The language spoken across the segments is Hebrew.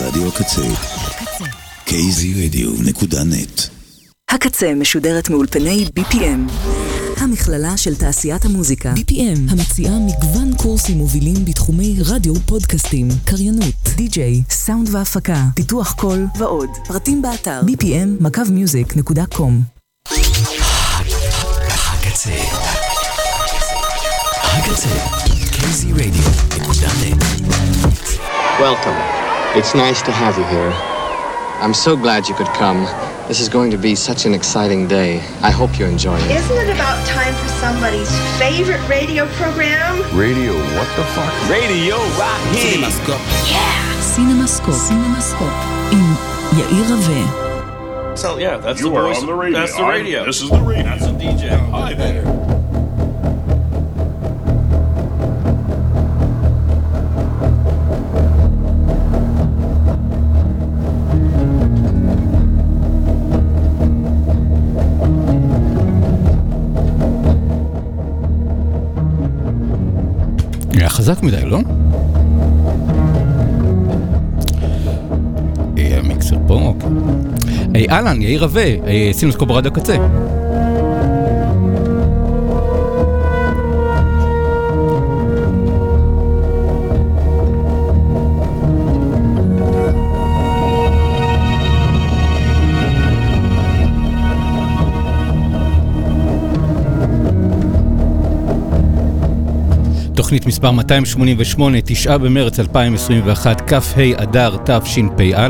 רדיו הקצה. kzradio.net. הקצה משודרת מאולפני BPM, המכללה של תעשיית המוזיקה. BPM, המציעה מגוון קורסים מובילים בתחומי רדיו, פודקאסטים, קריינות, די-ג'יי, סאונד והפקה, פיתוח קול ועוד. פרטים באתר bpm-music.com. הקצה. kzradio.net. Welcome. It's nice to have you here. I'm so glad you could come. This is going to be such an exciting day. I hope you enjoy it. Isn't it about time for somebody's favorite radio program? Radio, what the fuck? Radio Rahim. CinemaScope. Yeah. CinemaScope. עם יאיר רווה. So yeah, that's You the are voice. on the radio. That's the radio. This is the radio. That's the DJ. Hi there. חזק מדי, לא? המיקסר פה, אוקיי. אהלן, יאיר רווה, CinemaScope ברדיו הקצה. תוכנית מספר 288, 9 במרץ 2021, כ"ה אדר תשפ"א.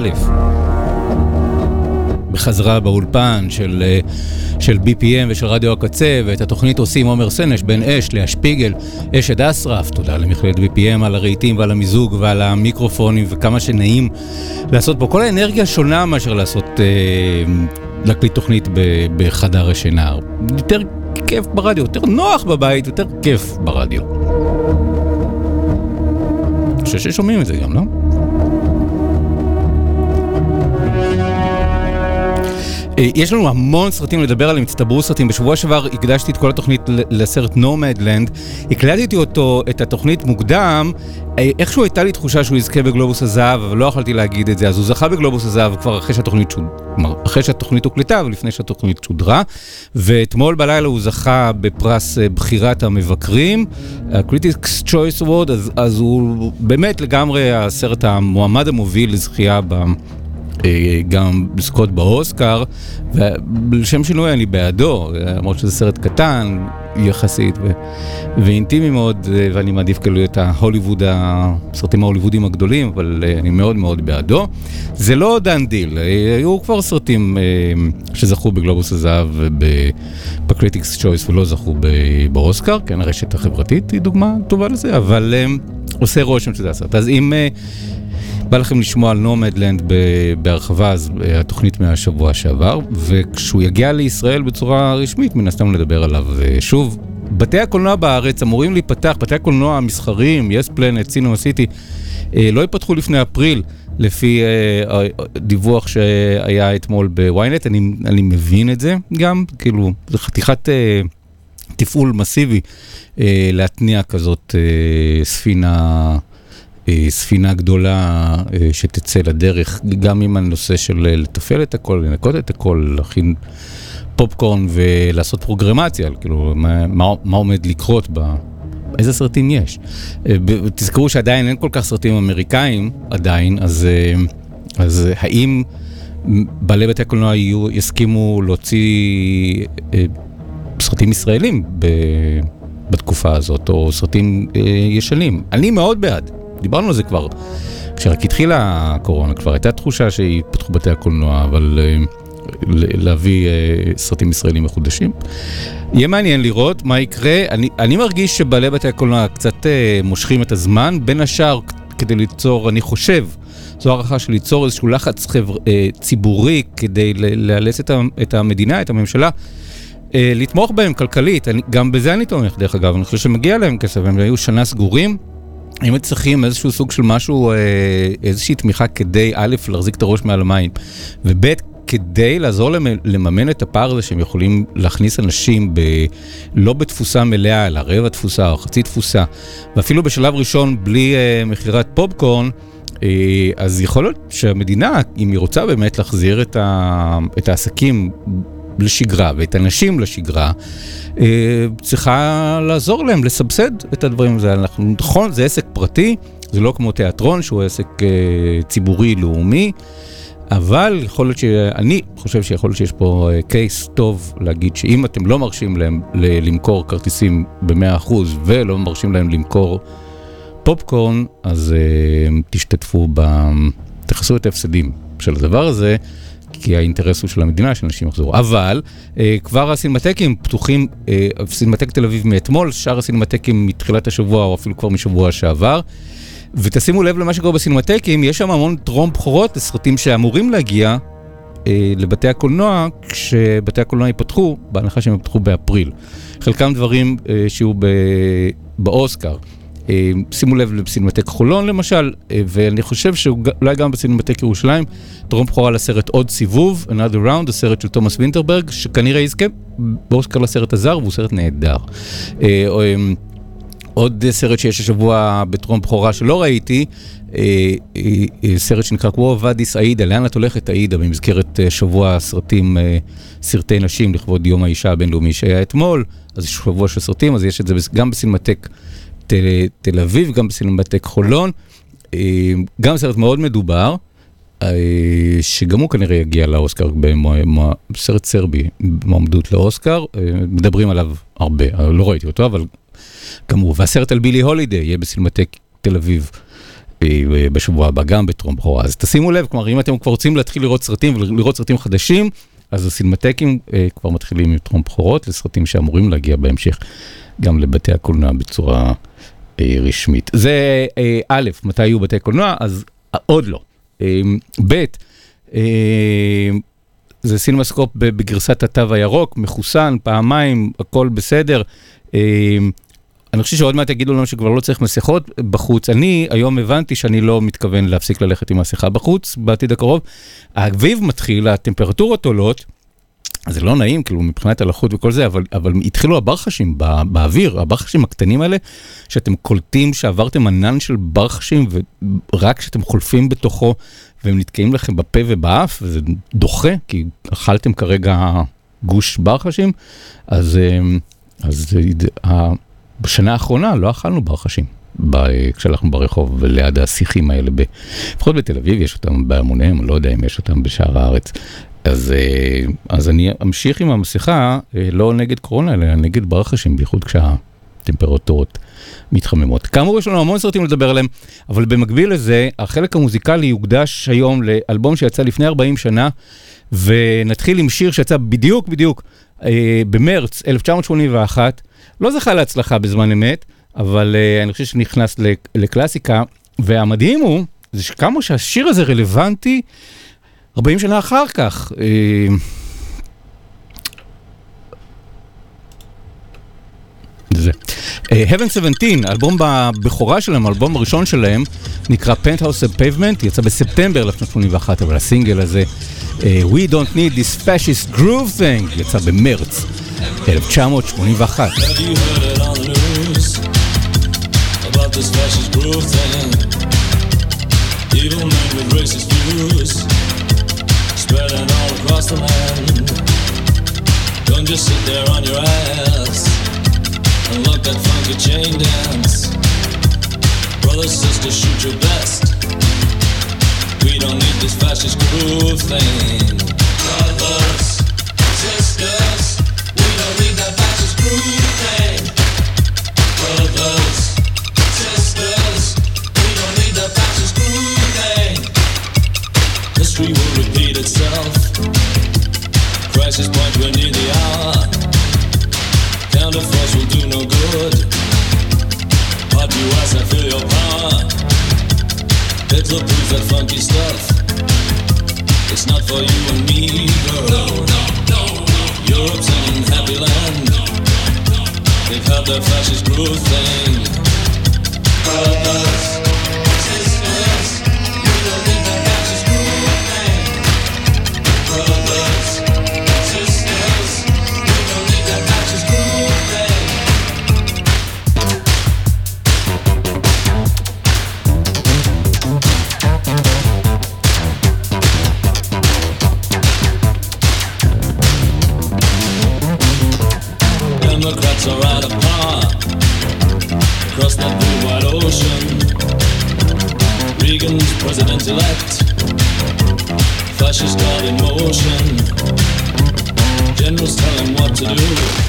בחזרה באולפן של BPM ושל רדיו הקצה, ואת התוכנית עושים עומר סנש, בן אש, לאה שפיגל, אשד אסרף. תודה למכללת BPM על הרהיטים ועל המיזוג ועל המיקרופונים וכמה שנעים לעשות פה. כל האנרגיה שונה מאשר לעשות להקליט תוכנית בחדר השינה. יותר כיף ברדיו, יותר נוח בבית, יותר כיף ברדיו. אני חושב ששומעים את זה גם, לא? יש לנו המון סרטים לדבר עליהם, הצטברו סרטים. בשבוע שעבר הקדשתי את כל התוכנית לסרט נומדלנד, הקלטתי אותו, את התוכנית מוקדם, איכשהו הייתה לי תחושה שהוא יזכה בגלובוס הזהב, אבל לא יכולתי להגיד את זה, אז הוא זכה בגלובוס הזהב כבר אחרי שהתוכנית הוקלטה, ולפני שהתוכנית שודרה, ואתמול בלילה הוא זכה בפרס בחירת המבקרים, ה-Critics Choice Award, אז הוא באמת לגמרי הסרט המועמד המוביל לזכייה גם לזכות באוסקר, ולשם שינוי אני בעדו, למרות שזה סרט קטן יחסית ואינטימי מאוד, ואני מעדיף כאילו את הסרטים ההוליוודים הגדולים, אבל אני מאוד מאוד בעדו. זה לא דן דיל, היו כבר סרטים שזכו בגלובוס הזהב ב-Critics Choice ולא זכו באוסקר, כן, הרשת החברתית היא דוגמה טובה לזה, אבל עושה רושם שזה הסרט. אז אם בא לכם לשמוע על נומדלנד בהרחבה, אז התוכנית מהשבוע שעבר, וכשהוא יגיע לישראל בצורה רשמית, מן הסתם לדבר עליו שוב. בתי הקולנוע בארץ אמורים להיפתח, בתי הקולנוע המסחריים, Yes Planet, Cinema City, לא ייפתחו לפני אפריל, לפי דיווח שהיה אתמול בוויינט. אני מבין את זה גם, כאילו, זה חתיכת תפעול מסיבי להתניע כזאת ספינה גדולה שתצא לדרך, גם עם הנושא של לתפעל את הכל, לנקות את הכל, להכין פופקורן ולעשות פרוגרמציה, כאילו מה עומד לקרות איזה סרטים יש. תזכרו שעדיין אין כל כך סרטים אמריקאים עדיין, אז האם בעלי בתי הקולנוע יסכימו להוציא סרטים ישראלים בתקופה הזאת, או סרטים ישנים? אני מאוד בעד. דיברנו על זה כבר, כשרק התחילה הקורונה, כבר הייתה תחושה שיפתחו בתי הקולנוע, אבל להביא סרטים ישראלים מחודשים. יהיה מעניין לראות מה יקרה. אני מרגיש שבעלי בתי הקולנוע קצת מושכים את הזמן, בין השאר כדי ליצור, אני חושב, זו הערכה של ליצור איזשהו לחץ ציבורי, כדי לאלץ את המדינה, את הממשלה, לתמוך בהם כלכלית. גם בזה אני תומך, דרך אגב, אני חושב שמגיע להם כסף, הם היו שנה סגורים, אם צריכים איזשהו סוג של משהו, איזושהי תמיכה כדי א', להחזיק את הראש מעל המים, וב', כדי לעזור לממן את הפער הזה שהם יכולים להכניס אנשים לא בתפוסה מלאה, אלא רבע תפוסה או חצי תפוסה, ואפילו בשלב ראשון בלי מחירת פופקורן, אז יכול להיות שהמדינה, אם היא רוצה באמת להחזיר את העסקים לשגרה ואת האנשים לשגרה, צריכה לעזור להם, לסבסד את הדברים הזה. נכון, זה עסק פרטי, זה לא כמו תיאטרון שהוא עסק ציבורי לאומי, אבל יכול להיות אני חושב שיכול להיות שיש פה קייס טוב להגיד שאם אתם לא מרשים להם למכור כרטיסים ב100% ולא מרשים להם למכור פופקורן, אז תשתתפו תחסו את ההפסדים של הדבר הזה, כי האינטרס הוא של המדינה שאנשים יחזרו. אבל כבר הסינמטקים פתוחים, סינמטק תל אביב מאתמול, שאר הסינמטקים מתחילת השבוע או אפילו כבר משבוע שעבר, ותשימו לב למה שקורה בסינמטקים, יש שם המון טרום בחירות לסרטים שאמורים להגיע לבתי הקולנוע, כשבתי הקולנוע ייפתחו, בהנחה שהם ייפתחו באפריל. חלקם דברים שיהיו באוסקר. שימו לב לסינמטק חולון למשל, ואני חושב שאולי גם בסינמטק ירושלים, טרום בחורה לסרט עוד סיבוב, Another Round, הסרט של תומאס וינטרברג, שכנראה יזכה באוסקר לסרט הזר, והוא סרט נהדר. עוד סרט שיש השבוע בטרום בחורה שלא ראיתי, סרט שנקרא כמו ואדיס איידה, לאן את הולכת איידה, במזכרת שבוע סרטי נשים לכבוד יום האישה הבינלאומי שהיה אתמול, אז יש שבוע של סרטים, אז יש את זה גם בסינמטק תל אביב, גם בסינמטק חולון, גם סרט מאוד מדובר, שגם הוא כנראה יגיע לאוסקר, סרט סרבי, מועמדות לאוסקר, מדברים עליו הרבה, לא ראיתי אותו, אבל גם הוא, והסרט על בילי הולידי יהיה בסינמטק תל אביב בשבוע הבא, גם בטרום בחורה. אז תשימו לב, כלומר, אם אתם כבר רוצים להתחיל לראות סרטים ולראות סרטים חדשים, אז הסינמטקים כבר מתחילים עם טרום בחירות לסרטים שאמורים להגיע בהמשך גם לבתי הקולנוע בצורה רשמית. זה א', מתי יהיו בתי קולנוע? אז עוד לא. ב', זה סינמסקופ בגרסת התו הירוק, מחוסן, פעמיים, הכל בסדר. אני חושב שעוד מעט יגידו לנו שכבר לא צריך מסכות בחוץ. אני היום הבנתי שאני לא מתכוון להפסיק ללכת עם מסכה בחוץ בעתיד הקרוב. האביב מתחיל, הטמפרטורות עולות, אז זה לא נעים, כאילו מבחינת הלחות וכל זה, אבל התחילו הברחשים באוויר, הברחשים הקטנים האלה, שאתם קולטים שעברתם ענן של ברחשים, ורק שאתם חולפים בתוכו, והם נתקעים לכם בפה ובאף, וזה דוחה, כי אכלתם כרגע גוש ברחשים, אז בשנה האחרונה לא אכלנו ברחשים, כשהלכנו ברחוב וליד השיחים האלה, לפחות בתל אביב יש אותם בהמוניהם, לא יודע אם יש אותם בשאר הארץ, אז אני אמשיך עם המסכה, לא נגד קורונה, אלא נגד ברחשים, בייחוד כשהטמפרטורות מתחממות. כאמור, יש לנו המון סרטים לדבר עליהם, אבל במקביל לזה, החלק המוזיקלי יוקדש היום לאלבום שיצא לפני 40 שנה, ונתחיל עם שיר שיצא בדיוק במרץ 1981, לא זכה להצלחה בזמן אמת, אבל אני חושב שנכנס לקלאסיקה, והמדהים הוא, זה שכמה שהשיר הזה רלוונטי, 40 שנה אחר כך. זה. Heaven 17, אלבום בבכורה שלהם, האלבום הראשון שלהם, נקרא Penthouse and Pavement, יצא בספטמבר 1981, אבל הסינגל הזה, We Don't Need This Fascist Groove Thing, יצא במרץ 1981. Have you heard it on the news about this fascist groove thing? Evil men with racist views spreading all across the land. Don't just sit there on your ass and look that funky chain dance. Brothers, sisters, shoot your best. We don't need this fascist groove thing. Brothers, sisters, we don't need that fascist groove thing. Brothers, sisters, we don't need that fascist groove thing. History will repeat itself. Crisis point, we're near the hour. Counterforce will do no good. Hot US, I feel your power. Hitler proves that funky stuff. It's not for you and me, girl. No, no, no, no. Europe's an unhappy land. They've had their fascist groove thing. Brothers, sisters, we don't need that fascist groove thing. Brothers, sisters, we don't need that fascist groove thing. across that blue wide ocean. Reagan's president-elect, fascist God in motion. Generals tell him what to do.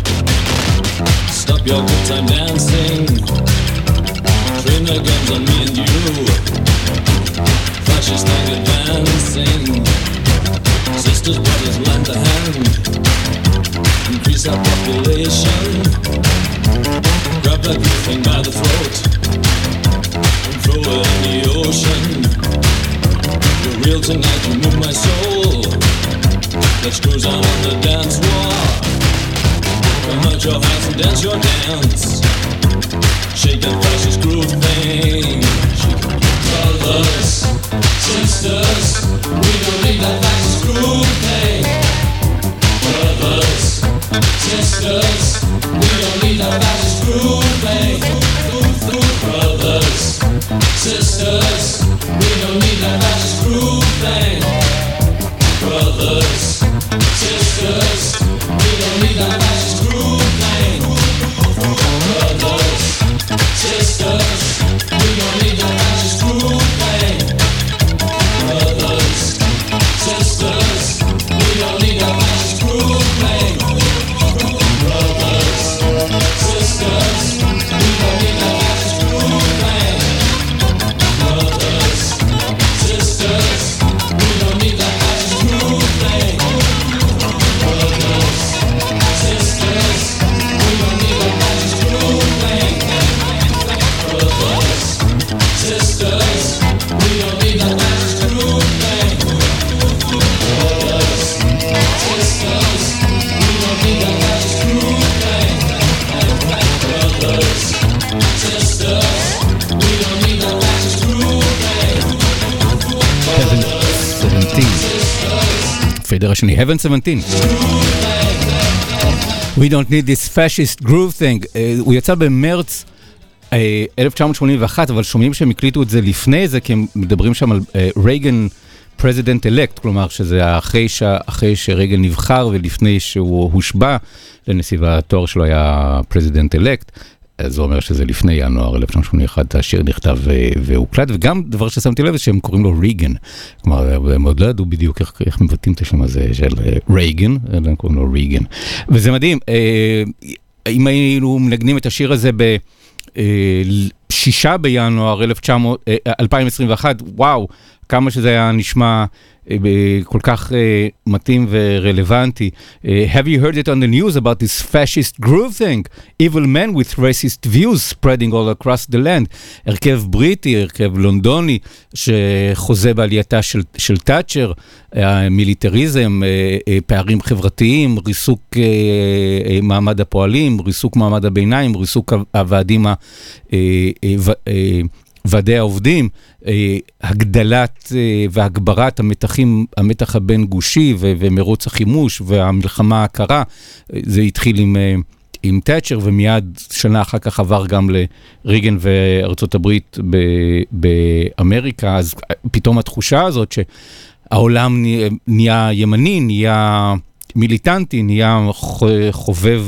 Stop your good time dancing. Train their guns on me and you. Fascist thing advancing. Sisters, brothers, lend a hand. Increase our population. Grab that good thing by the throat and throw it in the ocean. You're real tonight, you move my soul. Let's cruise on the dance floor. Come out your hands and dance your dance. Shake that fascist groove thing. Brothers, sisters, we don't need that fascist groove thing. Brothers, sisters, we don't need that fascist groove thing. Brothers, sisters, we don't need that fascist groove thing. Brothers, sisters, we don't need that fascist groove thing. Brothers, sisters, we don't need that fascist groove thing. Brothers, sisters, we don't need that fascist groove thing. Brothers, sisters, we don't need that fascist groove thing. Brothers, sisters, we don't need that fascist groove thing. Brothers, sisters, we don't need that fascist groove thing. Brothers, sisters, we don't need that fascist groove thing. Brothers, sisters, we don't need that fascist groove thing. Brothers, sisters, we don't need that fascist groove thing. 17. פדר השני, Heaven 17. We don't need this fascist groove thing. הוא יצא במרץ 1981, אבל שומעים שהם הקליטו את זה לפני זה, כי הם מדברים שם על רייגן president elect, כלומר שזה אחרי שרייגן נבחר ולפני שהוא הושבע לנשיא, והתואר שלו היה president elect. זה אומר שזה לפני ינואר 1981, השיר נכתב והוקלט, וגם דבר ששמתי לב, שהם קוראים לו ריגן. כלומר, הם עוד לא ידעו בדיוק איך מבטאים את השם הזה של רייגן, הם קוראים לו ריגן. וזה מדהים, אם היינו מנגנים את השיר הזה ב-6 בינואר 2021, וואו, כמה שזה היה נשמע כל כך מתאים ורלוונטי. Have you heard it on the news about this fascist groove thing? Evil men with racist views spreading all across the land. הרכב בריטי, הרכב לונדוני, שחוזה בעלייתה של תאצ'ר, מיליטריזם, פערים חברתיים, ריסוק מעמד הפועלים, ריסוק מעמד הביניים, ריסוק הוועדים ועדי העובדים, הגדלת והגברת המתח הבין גושי ומרוץ החימוש והמלחמה הקרה. זה התחיל עם תאצ'ר, ומיד שנה אחר כך עבר גם לריגן וארצות הברית באמריקה. אז פתאום התחושה הזאת שהעולם נהיה ימני, נהיה מיליטנטי, נהיה חובב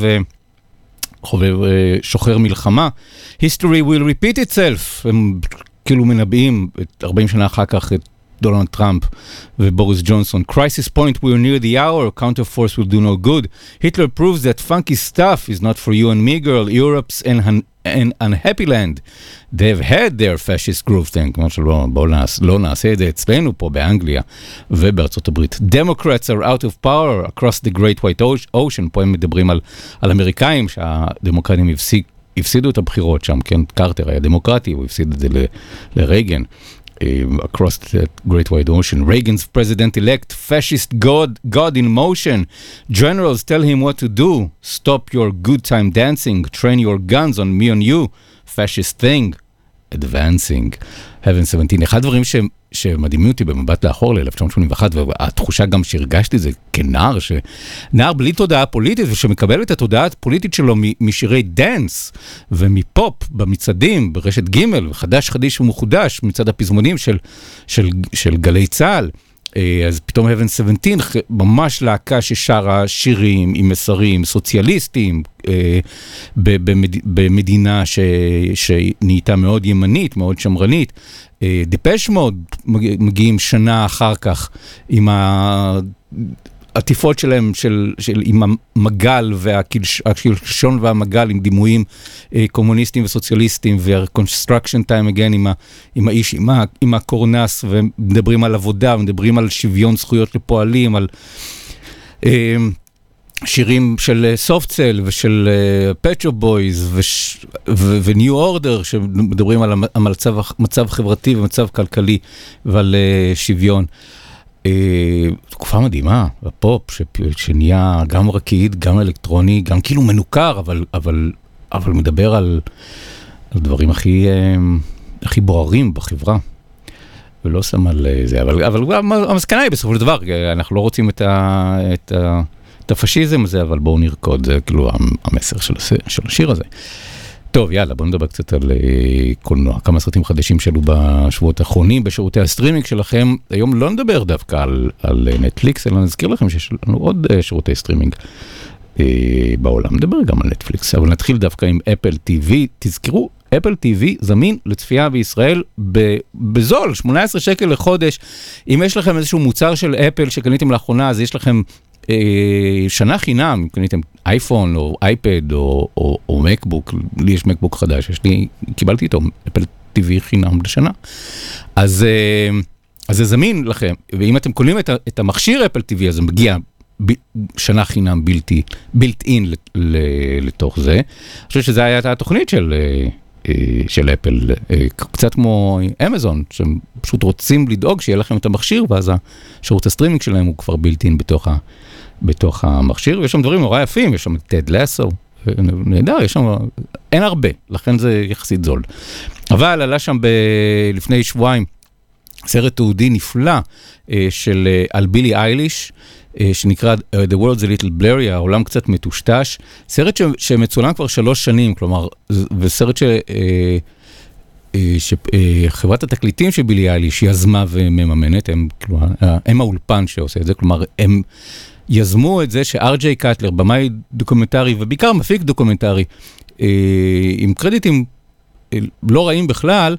שוחר מלחמה. History will repeat itself. הם כאילו מנבאים 40 שנה אחר כך את דונלד טראמפ ובוריס ג'ונסון. Crisis point, we are near the hour, counterforce will do no good. Hitler proves that funky stuff is not for you and me, girl. Europe's an unhappy land. They've had their fascist groove thing. כמו בואו לא נעשה את זה אצלנו פה באנגליה ובארצות הברית. Democrats are out of power across the great white ocean. פה הם מדברים על אמריקאים, שהדמוקרטים הפסידו את הבחירות שם, כן, קרטר היה דמוקרטי, הוא הפסיד את זה לרייגן. Across the great white ocean. Reagan's president-elect, fascist god in motion. Generals tell him what to do. Stop your good time dancing. Train your guns on me and you. Fascist thing. Advancing. Heaven 17. אחד הדברים שמדהימים אותי במבט לאחור ל-1981, והתחושה גם שהרגשתי זה כנער, נער בלי תודעה פוליטית, ושמקבל את התודעה הפוליטית שלו משירי דנס, ומפופ במצעדים, ברשת ג' וחדש ומחודש, מצד הפזמונים של גלי צהל, אז פתאום Heaven 17, ממש להקה ששרה שירים עם מסרים סוציאליסטיים, במדינה שנהייתה מאוד ימנית, מאוד שמרנית. Depeche Mode מגיעים שנה אחר כך עם העטיפות שלהם, עם המגל והקלשון והמגל, עם דימויים קומוניסטיים וסוציאליסטיים, וה-Construction Time Again עם האיש, עם הקורנס, ומדברים על עבודה, ומדברים על שוויון זכויות לפועלים, על שירים של סופטסל ושל פט שופ בויז וניו אורדר, שמדברים על מצב חברתי ומצב כלכלי ועל שוויון. תקופה מדהימה, הפופ שנהיה גם רקיד, גם אלקטרוני, גם כאילו מנוכר, אבל מדבר על דברים הכי בוערים בחברה. ולא שם על זה, אבל המסקנה היא בסופו של דבר, אנחנו לא רוצים את הפשיזם הזה, אבל בואו נרקוד, זה כאילו המסר של השיר הזה. טוב, יאללה, בואו נדבר קצת על קולנוע. כמה סרטים חדשים שלו בשבועות האחרונים, בשירותי הסטרימינג שלכם. היום לא נדבר דווקא על נטפליקס, אלא נזכיר לכם שיש לנו עוד שירותי סטרימינג בעולם. נדבר גם על נטפליקס, אבל נתחיל דווקא עם אפל TV. תזכרו, אפל TV זמין לצפייה בישראל בזול, 18 שקל לחודש. אם יש לכם איזשהו מוצר של אפל שקניתם לאחרונה, אז יש לכם שנה חינם, אם קניתם אייפון או אייפד או מקבוק, לי יש מקבוק חדש, קיבלתי איתו אפל TV חינם לשנה. אז זה זמין לכם, ואם אתם קונים את המכשיר אפל TV, אז זה מגיע שנה חינם בילט אין לתוך זה. אני חושב שזה היה התוכנית של אפל, קצת כמו אמזון, שהם פשוט רוצים לדאוג שיהיה לכם את המכשיר, ואז השירות הסטרימינג שלהם הוא כבר בילט אין בתוך המכשיר, ויש שם דברים נורא יפים, יש שם טד לסו, נהדר, יש שם, אין הרבה, לכן זה יחסית זול. אבל עלה שם לפני שבועיים, סרט תעודי נפלא על בילי אייליש, שנקרא The World's a Little Blurry, העולם קצת מטושטש, סרט שמצולם כבר 3 שנים, כלומר, וסרט שחברת התקליטים של בילי אייליש יזמה ומממנת, הם האולפן שעושה את זה, כלומר, הם יזמו את זה שאר.ג'יי קטלר, במאי דוקומנטרי, ובעיקר מפיק דוקומנטרי, עם קרדיטים לא רעים בכלל,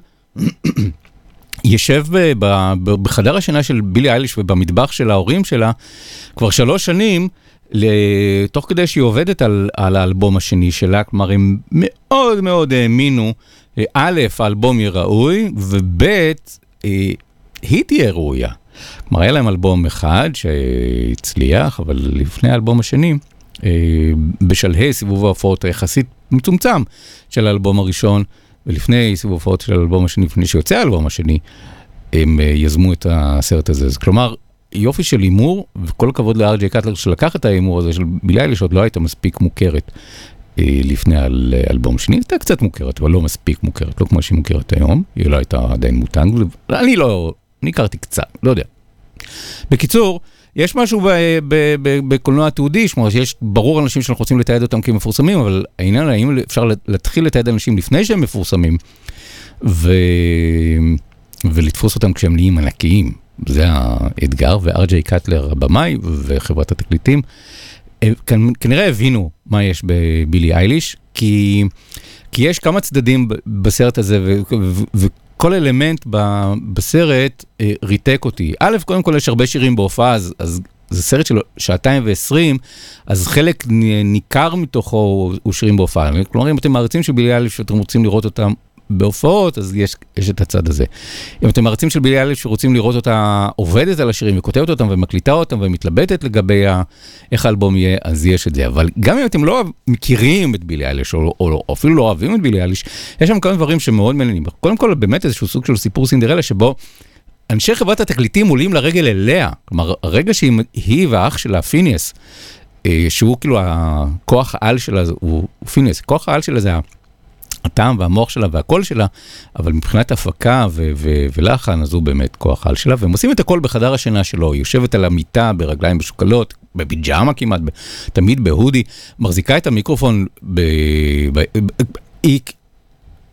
ישב בחדר השינה של בילי אייליש ובמטבח של ההורים שלה, כבר 3 שנים, תוך כדי שהיא עובדת על האלבום השני שלה, כלומר הם מאוד מאוד האמינו, א', האלבום יהיה ראוי, וב', היא תהיה ראויה. כלומר, היה להם אלבום אחד שהצליח, אבל לפני האלבום השני, בשלהי סיבוב ההופעות היחסית מצומצם של האלבום הראשון, ולפני סיבוב ההופעות של האלבום השני, לפני שיוצא האלבום השני, הם יזמו את הסרט הזה. אז כלומר, יופי של אימור, וכל הכבוד לאר.ג'יי קטלר שלקח את האימור הזה של בילי אייליש, עוד לא הייתה מספיק מוכרת לפני האלבום שני, הייתה קצת מוכרת, אבל לא מספיק מוכרת, לא כמו שהיא מוכרת היום, היא לא הייתה עדיין מותג, אני הכרתי קצת, לא יודע. בקיצור, יש משהו בקולנוע תעודי, שיש ברור אנשים שאנחנו רוצים לתעד אותם כמפורסמים, אבל העניין האם אפשר להתחיל לתעד אנשים לפני שהם מפורסמים, ולתפוס אותם כשהם נהיים ענקיים. זה האתגר, ואר.ג'יי קטלר הבמאי וחברת התקליטים, כנראה הבינו מה יש בבילי אייליש, כי יש כמה צדדים בסרט הזה, וכל אלמנט בסרט ריתק אותי. א', קודם כל יש הרבה שירים בהופעה, אז זה סרט של 2:20, אז חלק ניכר מתוכו הוא שירים בהופעה. כלומר, אם אתם מעריצים של בילי אייליש ואתם רוצים לראות אותם בהופעות, אז יש את הצד הזה. אם אתם מעריצים של בילי אייליש שרוצים לראות אותה עובדת על השירים, וכותבת אותם ומקליטה אותם ומתלבטת לגבי איך האלבום יהיה, אז יש את זה. אבל גם אם אתם לא מכירים את בילי אייליש, או אפילו לא אוהבים את בילי אייליש, יש שם כמה דברים שמאוד מעניינים. קודם כל, באמת איזשהו סוג של סיפור סינדרלה, שבו אנשי חברת התקליטים עולים לרגל אליה. כלומר, הרגע שהיא והאח שלה, פיניאס, שהוא כאילו הכוח העל שלה, הוא פיניאס, כוח העל שלה זה הטעם והמוח שלה והקול שלה, אבל מבחינת הפקה ולחן, אז הוא באמת כוח העל שלה, והם עושים את הכל בחדר השינה שלו, היא יושבת על המיטה ברגליים בשוקלות, בפיג'מה כמעט, תמיד בהודי, מחזיקה את המיקרופון,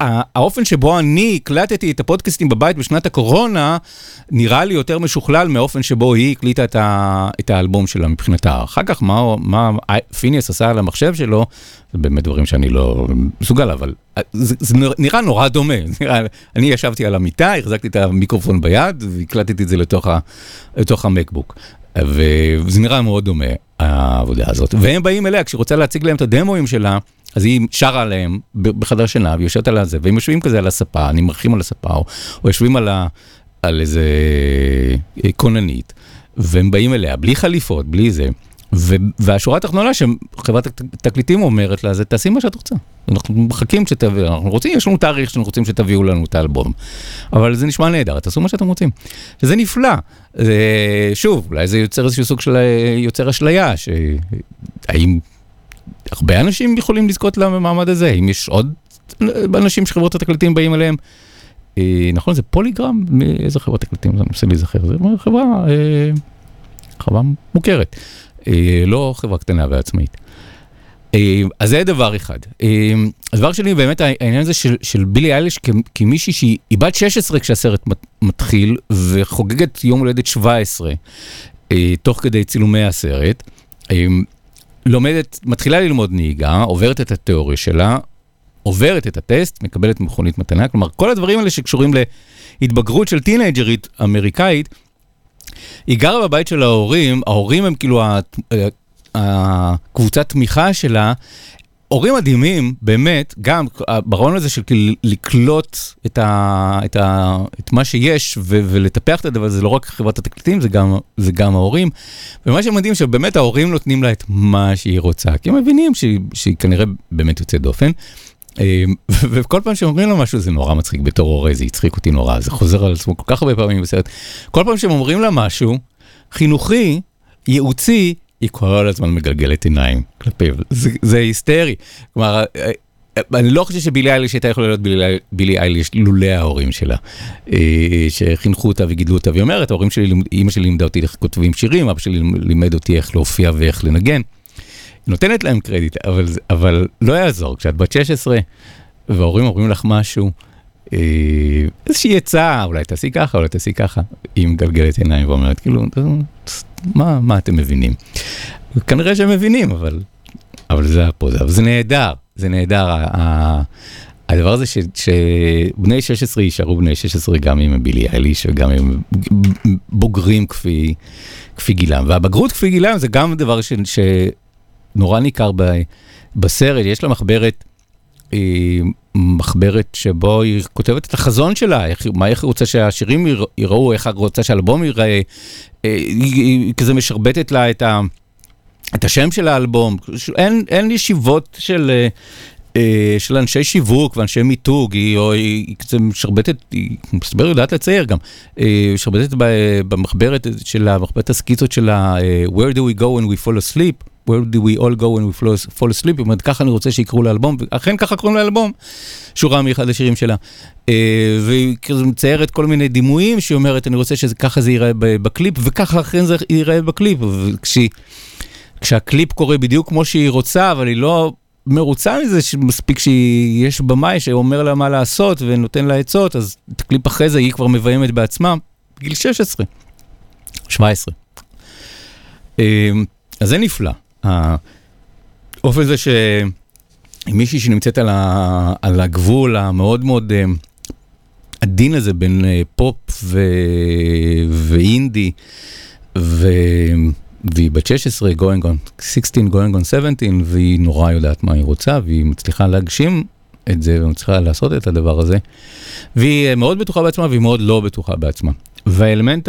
האופן שבו אני הקלטתי את הפודקאסטים בבית בשנת הקורונה, נראה לי יותר משוכלל מהאופן שבו היא הקליטה את האלבום שלה מבחינתה. אחר כך, מה פיניאס עשה על המחשב שלו, זה באמת דברים שאני לא מסוגל, אבל זה נראה נורא דומה. אני ישבתי על המיטה, החזקתי את המיקרופון ביד, והקלטתי את זה לתוך המקבוק. וזה נראה מאוד דומה, העבודה הזאת. והם באים אליה, כשרוצה להציג להם את הדמוים שלה, אז היא שרה עליהם בחדר שינה, והיא יושבת על זה, והם יושבים כזה על הספה, אני מרחים על הספה, או יושבים על איזה קוננית, והם באים אליה, בלי חליפות, בלי זה. והשורה התחתונה שחברת התקליטים אומרת לה, זה תעשי מה שאת רוצה. אנחנו מחכים שתביאו, אנחנו רוצים, יש לנו תאריך שאנחנו רוצים שתביאו לנו את האלבום. אבל זה נשמע נהדר, תעשו מה שאתם רוצים. שזה נפלא. שוב, אולי זה יוצר איזשהו סוג של יוצר אשליה, שהאם הרבה אנשים יכולים לזכות למעמד הזה? האם יש עוד אנשים שחברות התקליטים באים אליהם? נכון, זה פוליגרם? איזה חברת תקליטים? אני מנסה להיזכר. זה חברה מוכרת. לא חברה קטנה ועצמאית. אז זה דבר אחד. הדבר שלי באמת העניין הזה של בילי אייליש כמישהי שהיא בת 16 כשהסרט מתחיל וחוגגת יום הולדת 17 תוך כדי צילומי הסרט. מתחילה ללמוד נהיגה, עוברת את התיאוריה שלה, עוברת את הטסט, מקבלת מכונית מתנה. כלומר, כל הדברים האלה שקשורים להתבגרות של טינאג'רית אמריקאית, היא גרה בבית של ההורים הם כאילו הקבוצת תמיכה שלה, הורים מדהימים, באמת, גם ברעיון הזה של לקלוט את מה שיש ולטפח את הדבר, זה לא רק חברת התקליטים, זה גם ההורים. ומה שמדהים שבאמת ההורים נותנים לה את מה שהיא רוצה, כי הם מבינים שהיא כנראה באמת יוצאת דופן. וכל פעם שאומרים לו משהו, זה נורא מצחיק בתור הורה, זה יצחיק אותי נורא, זה חוזר על עצמו כל כך הרבה פעמים בסרט. כל פעם שהם אומרים לה משהו, חינוכי, ייעוצי, היא כל הזמן מגלגלת עיניים כלפיו. זה היסטרי. כלומר, אני לא חושב שבילי אייליש הייתה יכולה להיות בילי אייליש לולא ההורים שלה, שחינכו אותה וגידלו אותה, והיא אומרת, ההורים שלי, אמא שלי לימדה אותי איך כותבים שירים, אבא שלי לימד אותי איך להופיע ואיך לנגן. נותנת להם קרדיט, אבל לא יעזור. כשאת בת 16, וההורים אומרים לך משהו, איזושהי עצה, אולי תעשי ככה, אולי תעשי ככה, היא מגלגלת עיניים ואומרת, כאילו, מה אתם מבינים? כנראה שהם מבינים, אבל זה פה, זה נהדר, זה נהדר. הדבר הזה שבני 16 יישארו בני 16 גם עם בילי אייליש, וגם עם בוגרים כפי גילם. והבגרות כפי גילם זה גם דבר נורא ניכר בסרט. יש לה מחברת שבו היא כותבת את החזון שלה, איך היא רוצה שהשירים יראו, איך היא רוצה שהאלבום ייראה, היא כזה משרבטת לה את השם של האלבום. אין ישיבות של אנשי שיווק ואנשי מיתוג, היא כזה משרבטת, היא מסתבר יודעת לצייר גם, משרבטת במחברת שלה, מחברת הסקיצות שלה, Where do we go when we fall asleep? Where do we all go when we fall asleep? זאת אומרת, ככה אני רוצה שיקראו לאלבום, ואכן ככה קוראים לאלבום, שורה מאחד השירים שלה. והיא כזה מציירת כל מיני דימויים, שהיא אומרת, אני רוצה שככה זה ייראה בקליפ, וככה אחרי זה ייראה בקליפ. כשהקליפ קורה בדיוק כמו שהיא רוצה, אבל היא לא מרוצה מזה, שמספיק שיש במאי שאומר לה מה לעשות, ונותן לה עצות, אז את הקליפ אחרי זה היא כבר מביימת בעצמה, בגיל 16, 17. אז זה נפלא. האופן זה שמישהי שנמצאת על הגבול המאוד מאוד עדין הזה בין פופ ואינדי, והיא בת 16, going on 16, going on 17, והיא נורא יודעת מה היא רוצה, והיא מצליחה להגשים את זה, ומצליחה לעשות את הדבר הזה, והיא מאוד בטוחה בעצמה, והיא מאוד לא בטוחה בעצמה. והאלמנט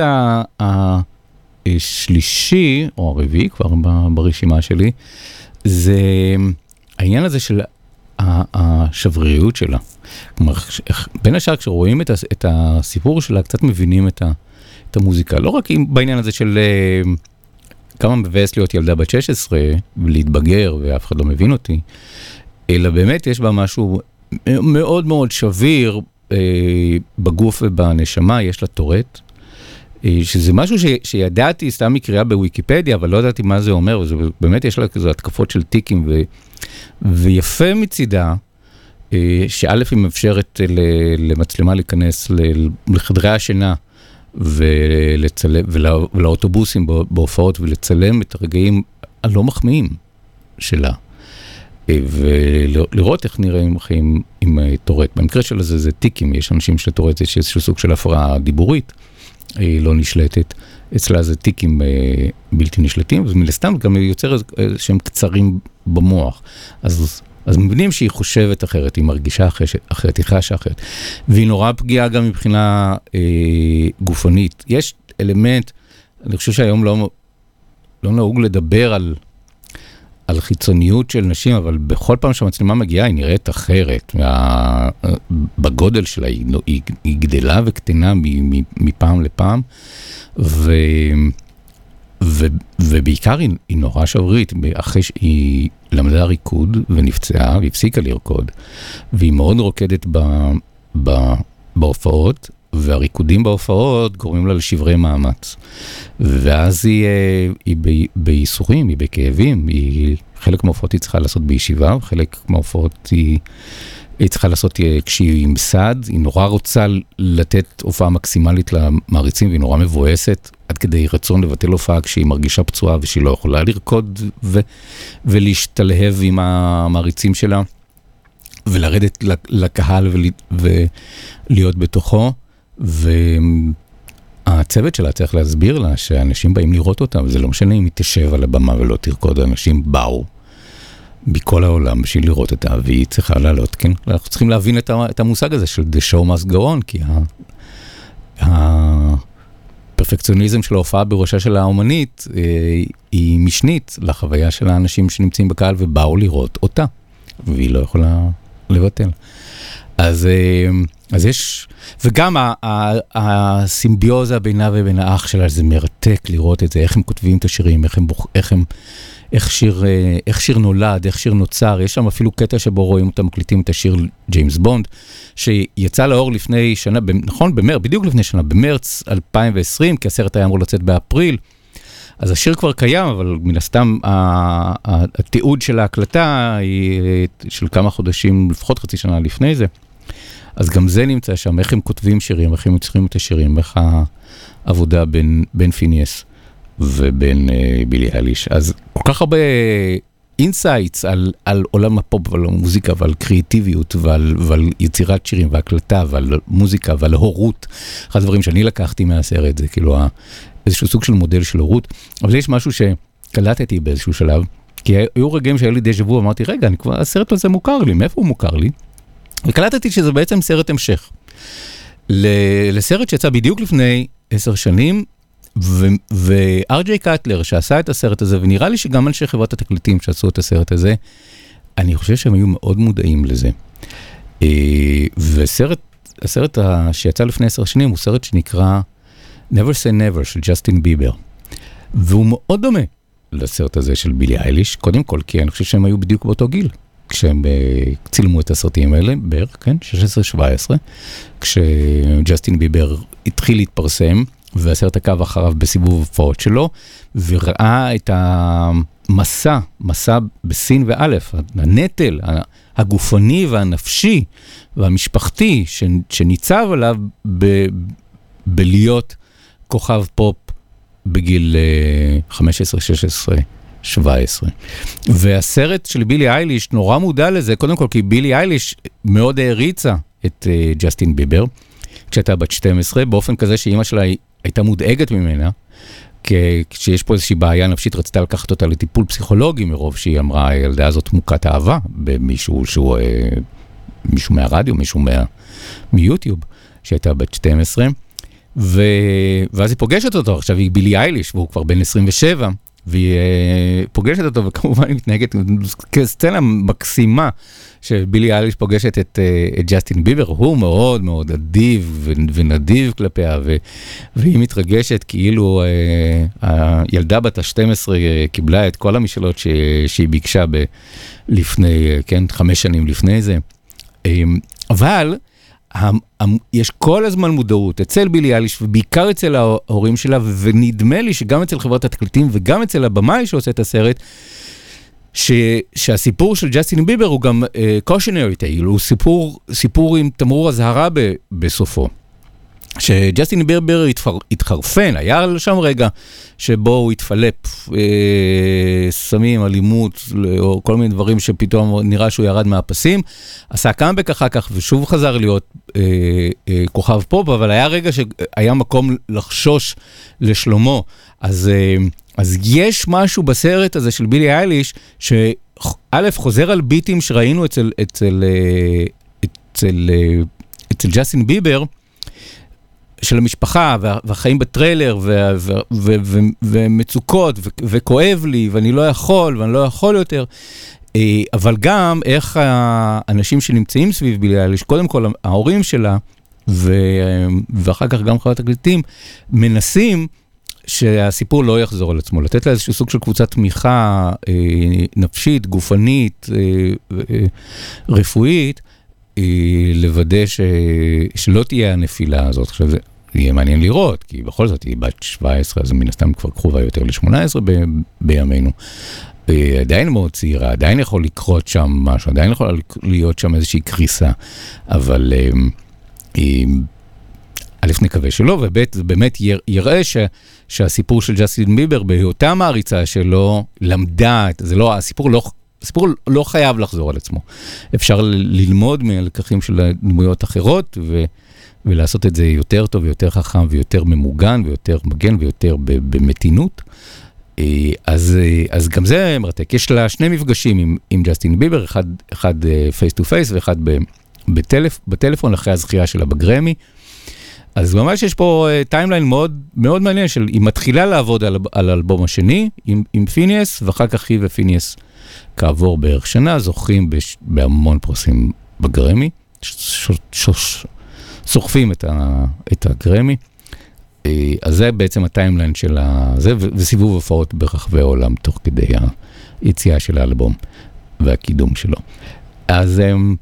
השלישי, או הרביעי כבר ברשימה שלי, זה העניין הזה של השבריריות שלה. כלומר, בין השאר כשרואים את הסיפור שלה, קצת מבינים את המוזיקה. לא רק בעניין הזה של כמה מבאס להיות ילדה בת 16, ולהתבגר, ואף אחד לא מבין אותי, אלא באמת יש בה משהו מאוד מאוד שביר בגוף ובנשמה, יש לה טורט, שזה משהו שידעתי סתם מקריאה בוויקיפדיה, אבל לא ידעתי מה זה אומר, באמת יש לה כזו התקפות של טיקים, ויפה מצידה, שא' היא מאפשרת למצלמה להיכנס לחדרי השינה, ולאוטובוסים בהופעות, ולצלם את הרגעים הלא מחמיאים שלה. ולראות איך נראים חיים עם טורט. במקרה של זה טיקים, יש אנשים של טורט, יש איזשהו סוג של הפרעה דיבורית, לא נשלטת. אצלה זה טיקים בלתי נשלטים, ומלסתם גם יוצר שהם קצרים במוח. אז מבינים שהיא חושבת אחרת, היא מרגישה אחרת, היא חשה אחרת. והיא נורא פגיעה גם מבחינה גופנית. יש אלמנט, אני חושב שהיום לא נהוג לדבר על חיצוניות של נשים, אבל בכל פעם שהמצלמה מגיעה היא נראית אחרת. בגודל שלה היא גדלה וקטנה מפעם לפעם, ובעיקר היא נורא שברית, אחרי שהיא למדה ריקוד ונפצעה והפסיקה לרקוד, והיא מאוד רוקדת בהופעות, והריקודים בהופעות גורמים לה לשברי מאמץ. ואז היא בייסורים, היא בכאבים, חלק מההופעות היא צריכה לעשות בישיבה, חלק מההופעות היא צריכה לעשות כשהיא עם סד, היא נורא רוצה לתת הופעה מקסימלית למעריצים, והיא נורא מבואסת, עד כדי רצון לבטל הופעה כשהיא מרגישה פצועה, ושהיא לא יכולה לרקוד ולהשתלהב עם המעריצים שלה, ולרדת לקהל ולהיות בתוכו, והצוות שלה צריך להסביר לה שאנשים באים לראות אותה, וזה לא משנה אם היא תשב על הבמה ולא תרקוד, אנשים באו בכל העולם בשביל לראות אותה, והיא צריכה לעלות, כן? אנחנו צריכים להבין את המושג הזה של The Show Must Go On, כי הפרפקציוניזם של ההופעה בראשה של האומנית היא משנית לחוויה של האנשים שנמצאים בקהל ובאו לראות אותה, והיא לא יכולה לבטל. אז יש, וגם הסימביוזה בינה ובין האח שלה, זה מרתק לראות את זה, איך הם כותבים את השירים, איך שיר נולד, איך שיר נוצר. יש שם אפילו קטע שבו רואים אותם מקליטים את השיר ג'יימס בונד, שיצא לאור לפני שנה, נכון, בדיוק לפני שנה, במרץ 2020, כי הסרט היה אמור לצאת באפריל, אז השיר כבר קיים, אבל מן הסתם התיעוד של ההקלטה היא של כמה חודשים, לפחות חצי שנה לפני זה. אז גם זה נמצא שם, איך הם כותבים שירים, איך הם יוצרים את השירים, איך העבודה בין פיניאס ובין בילי אייליש. אז כל כך הרבה אינסייטס על עולם הפופ ועל המוזיקה ועל קריאטיביות ועל יצירת שירים והקלטה ועל מוזיקה ועל הורות. אחד הדברים שאני לקחתי מהסרט זה כאילו איזשהו סוג של מודל של הורות, אבל יש משהו שקלטתי באיזשהו שלב, כי היו רגעים שהיה לי דז'ה וו, אמרתי, רגע, הסרט הזה מוכר לי, מאיפה הוא מוכר לי? וקלטתי שזה בעצם סרט המשך. לסרט שיצא בדיוק לפני 10 שנים, וארג'יי קאטלר שעשה את הסרט הזה, ונראה לי שגם אנשי חברת התקליטים שעשו את הסרט הזה, אני חושב שהם היו מאוד מודעים לזה. והסרט שיצא לפני 10 שנים הוא סרט שנקרא Never Say Never של ג'סטין ביבר. והוא מאוד דומה לסרט הזה של בילי אייליש, קודם כל, כי אני חושב שהם היו בדיוק באותו גיל, כשהם צילמו את הסרטים האלה, בערך, כן, 16-17, כשג'סטין ביבר התחיל להתפרסם, והסרט עקב אחריו בסיבוב הופעות שלו, וראה את המסע בסין ואלף, הנטל הגופני והנפשי והמשפחתי שניצב עליו בלהיות כוכב פופ בגיל 15, 16, 17. והסרט של בילי אייליש נורא מודע לזה, קודם כל כי בילי אייליש מאוד העריצה את ג'סטין ביבר, כשהייתה בת 12, באופן כזה שאימא שלה הייתה מודאגת ממנה, כשיש פה איזושהי בעיה נפשית, רצתה לקחת אותה לטיפול פסיכולוגי, מרוב שהיא אמרה, הילדה הזאת מוכת אהבה, במישהו שהוא, מישהו מהרדיו, מישהו מיוטיוב, שהייתה בת 12, ואז היא פוגשת אותו, עכשיו היא בילי אייליש, והוא כבר בן 27, והיא פוגשת אותו, וכמובן היא מתנהגת כסצנה מקסימה, שבילי אייליש פוגשת את ג'סטין ביבר, הוא מאוד מאוד אדיב ונדיב כלפיה, והיא מתרגשת כאילו הילדה בת ה-12 קיבלה את כל המשאלות שהיא ביקשה לפני, כן, 5 שנים לפני זה. אבל יש כל הזמן מודעות אצל בילי אייליש, ובעיקר אצל ההורים שלה, ונדמה לי שגם אצל חברת התקליטים, וגם אצל הבמאי שעושה את הסרט, שהסיפור של ג'סטין ביבר הוא גם cautionary tale, הוא סיפור עם תמרור הזהרה בסופו. שג'סטין ביבר התחרפן, היה שם רגע שבו הוא התפלפ, סמים, אלימות, או כל מיני דברים שפתאום נראה שהוא ירד מהפסים, עשה קאמבק אחר כך ושוב חזר להיות כוכב פופ, אבל היה רגע שהיה מקום לחשוש לשלומו, אז יש משהו בסרט הזה של בילי אייליש, שא' חוזר על ביטים שראינו אצל ג'סטין ביבר, של המשפחה, והחיים בטריילר, ומצוקות, וכואב לי, ואני לא יכול יותר, אבל גם איך האנשים שנמצאים סביב בילי אייליש, קודם כל ההורים שלה, ואחר כך גם חברת הקליטים, מנסים שהסיפור לא יחזור על עצמו, לתת לה איזשהו סוג של קבוצת תמיכה נפשית, גופנית, רפואית, לוודא שלא תהיה הנפילה הזאת. עכשיו זה יהיה מעניין לראות, כי בכל זאת היא בת 17, אז מן הסתם כבר קרובה יותר ל-18 בימינו. עדיין מאוד צעירה, עדיין יכול לקרות שם משהו, עדיין יכול להיות שם איזושהי קריסה, אבל א' נקווה שלא, וב' זה באמת יראה שהסיפור של ג'סטין ביבר, בהיותה מעריצה שלו, למדה, הסיפור לא חייב לחזור על עצמו. אפשר ללמוד מהלקחים של דמויות אחרות, ולעשות את זה יותר טוב, ויותר חכם, ויותר ממוגן, ויותר מגן, ויותר במתינות. אז גם זה מרתק. יש לה שני מפגשים עם ג'סטין ביבר, אחד פייס טו פייס, ואחד בטלפון, אחרי הזכייה שלה בגרמי. אז ממש יש פה טיימליין מאוד, מאוד מעניין, היא מתחילה לעבוד על האלבום השני, עם פיניאס, ואחר כך היא ופיניאס כעבור בערך שנה, זוכים בהמון פרסים בגרמי, סוחפים את הגרמי, אז זה בעצם הטיימליין של זה, וסיבוב הופעות ברחבי העולם, תוך כדי היציאה של האלבום, והקידום שלו. אז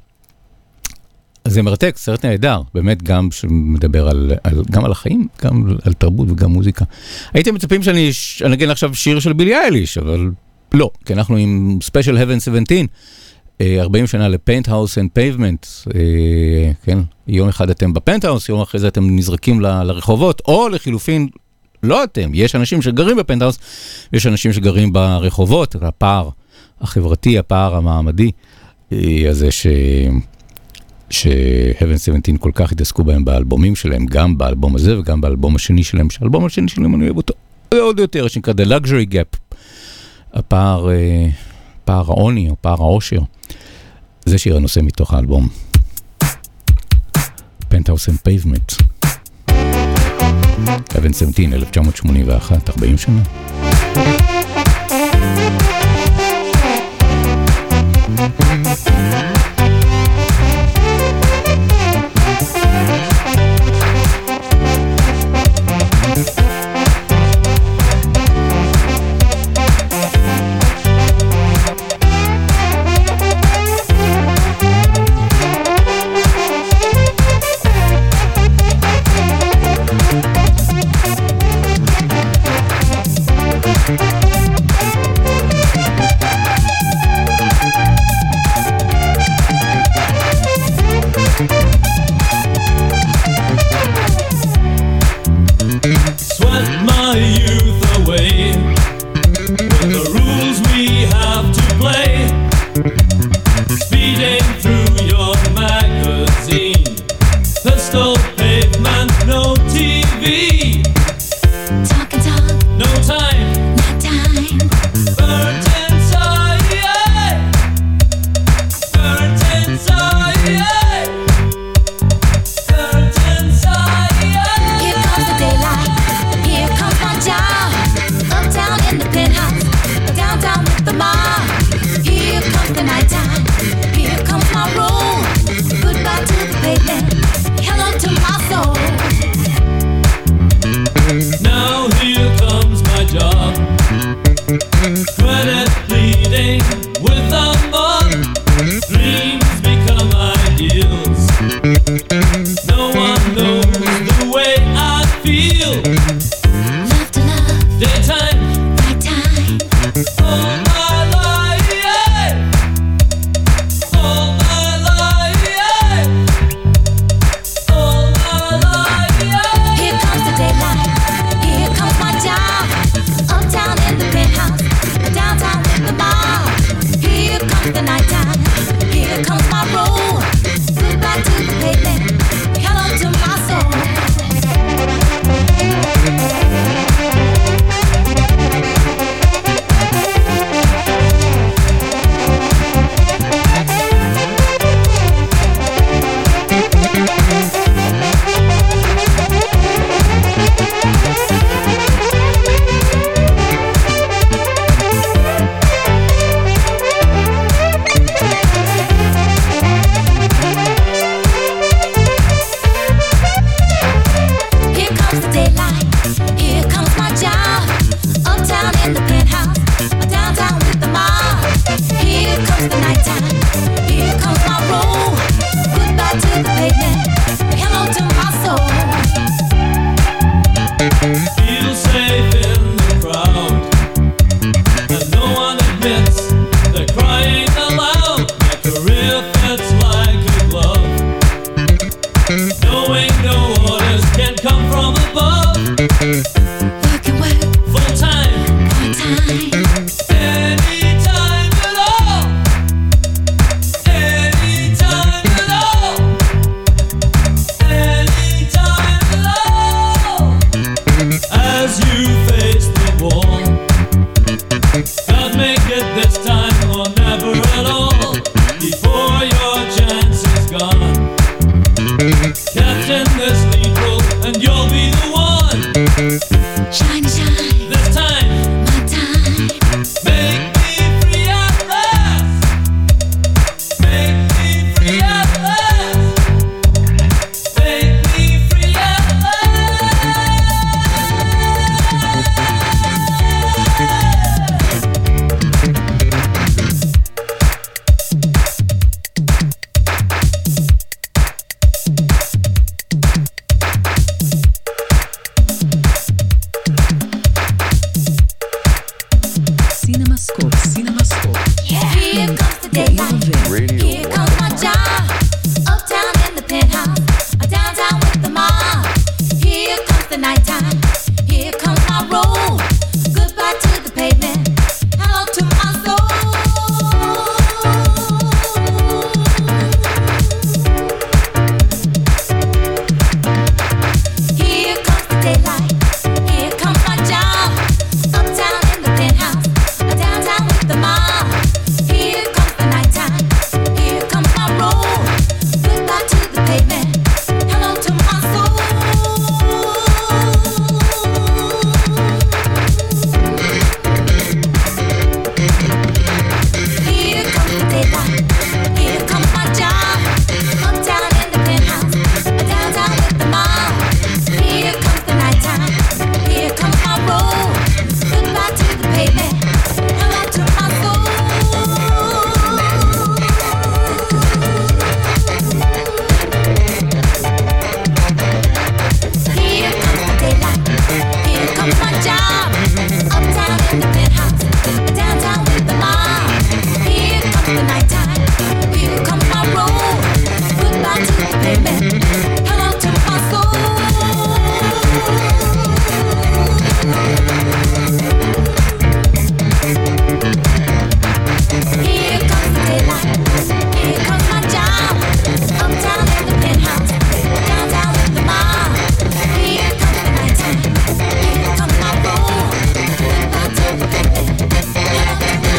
זה מרתק, סרט נהדר, באמת גם שמדבר גם על החיים, גם על תרבות וגם מוזיקה. הייתם מצפים שאני אנגן עכשיו שיר של בילי אייליש, אבל לא, כי אנחנו עם Special Heaven 17, 40 שנה לפנטהאוס and Pavement, כן, יום אחד אתם בפנטהאוס, יום אחרי זה אתם נזרקים לרחובות, או לחילופין, לא אתם, יש אנשים שגרים בפנטהאוס, יש אנשים שגרים ברחובות, הפער החברתי, הפער המעמדי, הזה ש-Heaven 17 כל כך התעסקו בהם באלבומים שלהם, גם באלבום הזה וגם באלבום השני שלהם, שהאלבום השני שלהם אני אוהב אותו עוד יותר, שנקרא The Luxury Gap, הפער העוני או פער העושר. זה שיר הנושא מתוך האלבום Penthouse and Pavement, Heaven 17, 1981, 40 שנה. Hello to my soul. Following no orders can come from above. Working well, Full time, part-time. anytime at all. Anytime at all. Anytime at all. As you face the wall, God make it this time or never at all. Before your chance is gone, Captain this lethal and you'll be the one. Shine, shine, This time, my time. make me free at last. Make me free at last. Make me free at last. סינמסקופ, סינמסקופ. Here comes the daylight. Radio. Here comes my job. Uptown in the penthouse. Downtown with the mob. Here comes the nighttime. Here comes my roll. Goodbye to the pavement. Hello to my soul. Here comes the daylight. Here comes my job. Uptown in the penthouse. Downtown with the mob. Here comes the nighttime. Here comes my roll. Goodbye to the pavement. Hello to my soul. Here comes the daylight. Here comes my job. Uptown in the penthouse. Downtown with the mob. Here comes the nighttime. Here comes my roll. Goodbye to the pavement. Hello to my soul. Here comes the daylight. Here comes my job. Uptown in the penthouse. Downtown with the mob. Here comes the nighttime. Here comes my roll. Goodbye to the pavement. Hello to my soul. Here comes the daylight. Here comes my job. Uptown in the penthouse. Downtown with the mob. Here comes the nighttime. Here comes my roll. Goodbye to the pavement. Hello to my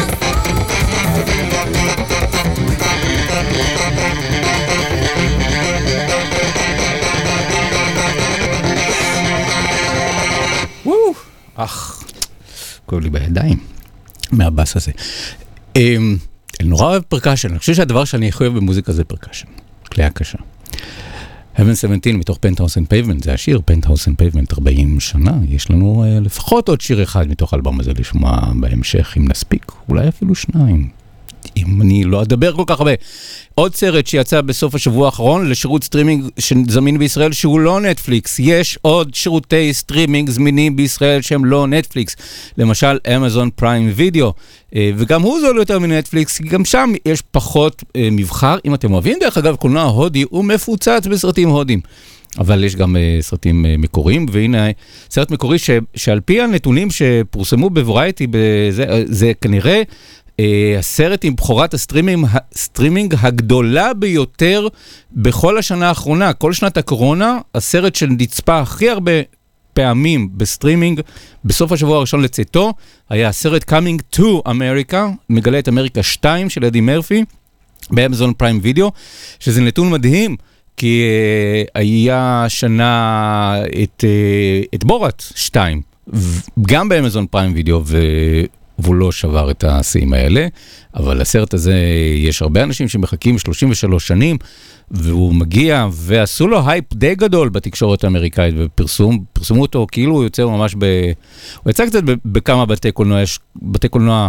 כואב לי בידיים מהבאס הזה. נורא אוהב פרקשן, אני חושב שהדבר שאני הכי אוהב במוזיקה זה פרקשן, כלי הקשה. Heaven 17 מתוך Penthouse and Pavement, זה השיר Penthouse and Pavement 40 שנה, יש לנו לפחות עוד שיר אחד מתוך האלבום הזה לשמוע בהמשך, אם נספיק, אולי אפילו שניים, אם אני לא אדבר כל כך הרבה. עוד סרט שיצא בסוף השבוע האחרון לשירות סטרימינג שזמין בישראל שהוא לא נטפליקס. יש עוד שירותי סטרימינג זמינים בישראל שהם לא נטפליקס. למשל אמזון פריים וידאו, וגם הוא זול יותר מנטפליקס, גם שם יש פחות מבחר. אם אתם אוהבים דרך אגב קולנוע הודי, הוא מפוצץ בסרטים הודים. אבל יש גם סרטים מקוריים, והנה סרט מקורי שעל פי הנתונים שפורסמו בוורייטי, זה כנראה הסרט עם בחורת הסטרימינג הגדולה ביותר בכל השנה האחרונה. כל שנת הקורונה, הסרט שנצפה הכי הרבה פעמים בסטרימינג, בסוף השבוע הראשון לצאתו, היה הסרט Coming to America, מגלה את אמריקה 2 של אדי מרפי, באמזון פריים וידאו, שזה נתון מדהים, כי היה שנה את בורת 2, גם באמזון פריים וידאו, והוא לא שבר את השיאים האלה, אבל הסרט הזה, יש הרבה אנשים שמחכים 33 שנים, והוא מגיע, ועשו לו הייפ די גדול בתקשורת האמריקאית, ופרסמו אותו כאילו הוא יוצא ממש הוא יצא קצת בכמה בתי קולנוע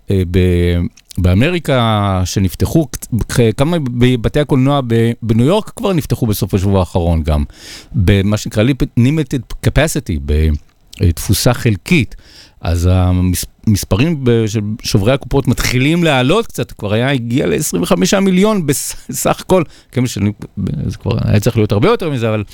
באמריקה שנפתחו, כמה בתי הקולנוע בניו יורק כבר נפתחו בסוף השבוע האחרון גם, במה שנקרא limited capacity, תפוסה חלקית, אז המספרים של שוברי הקופות מתחילים לעלות קצת, כבר הגיע ל-25 מיליון בסך הכל, זה כבר היה צריך להיות הרבה יותר מזה, אבל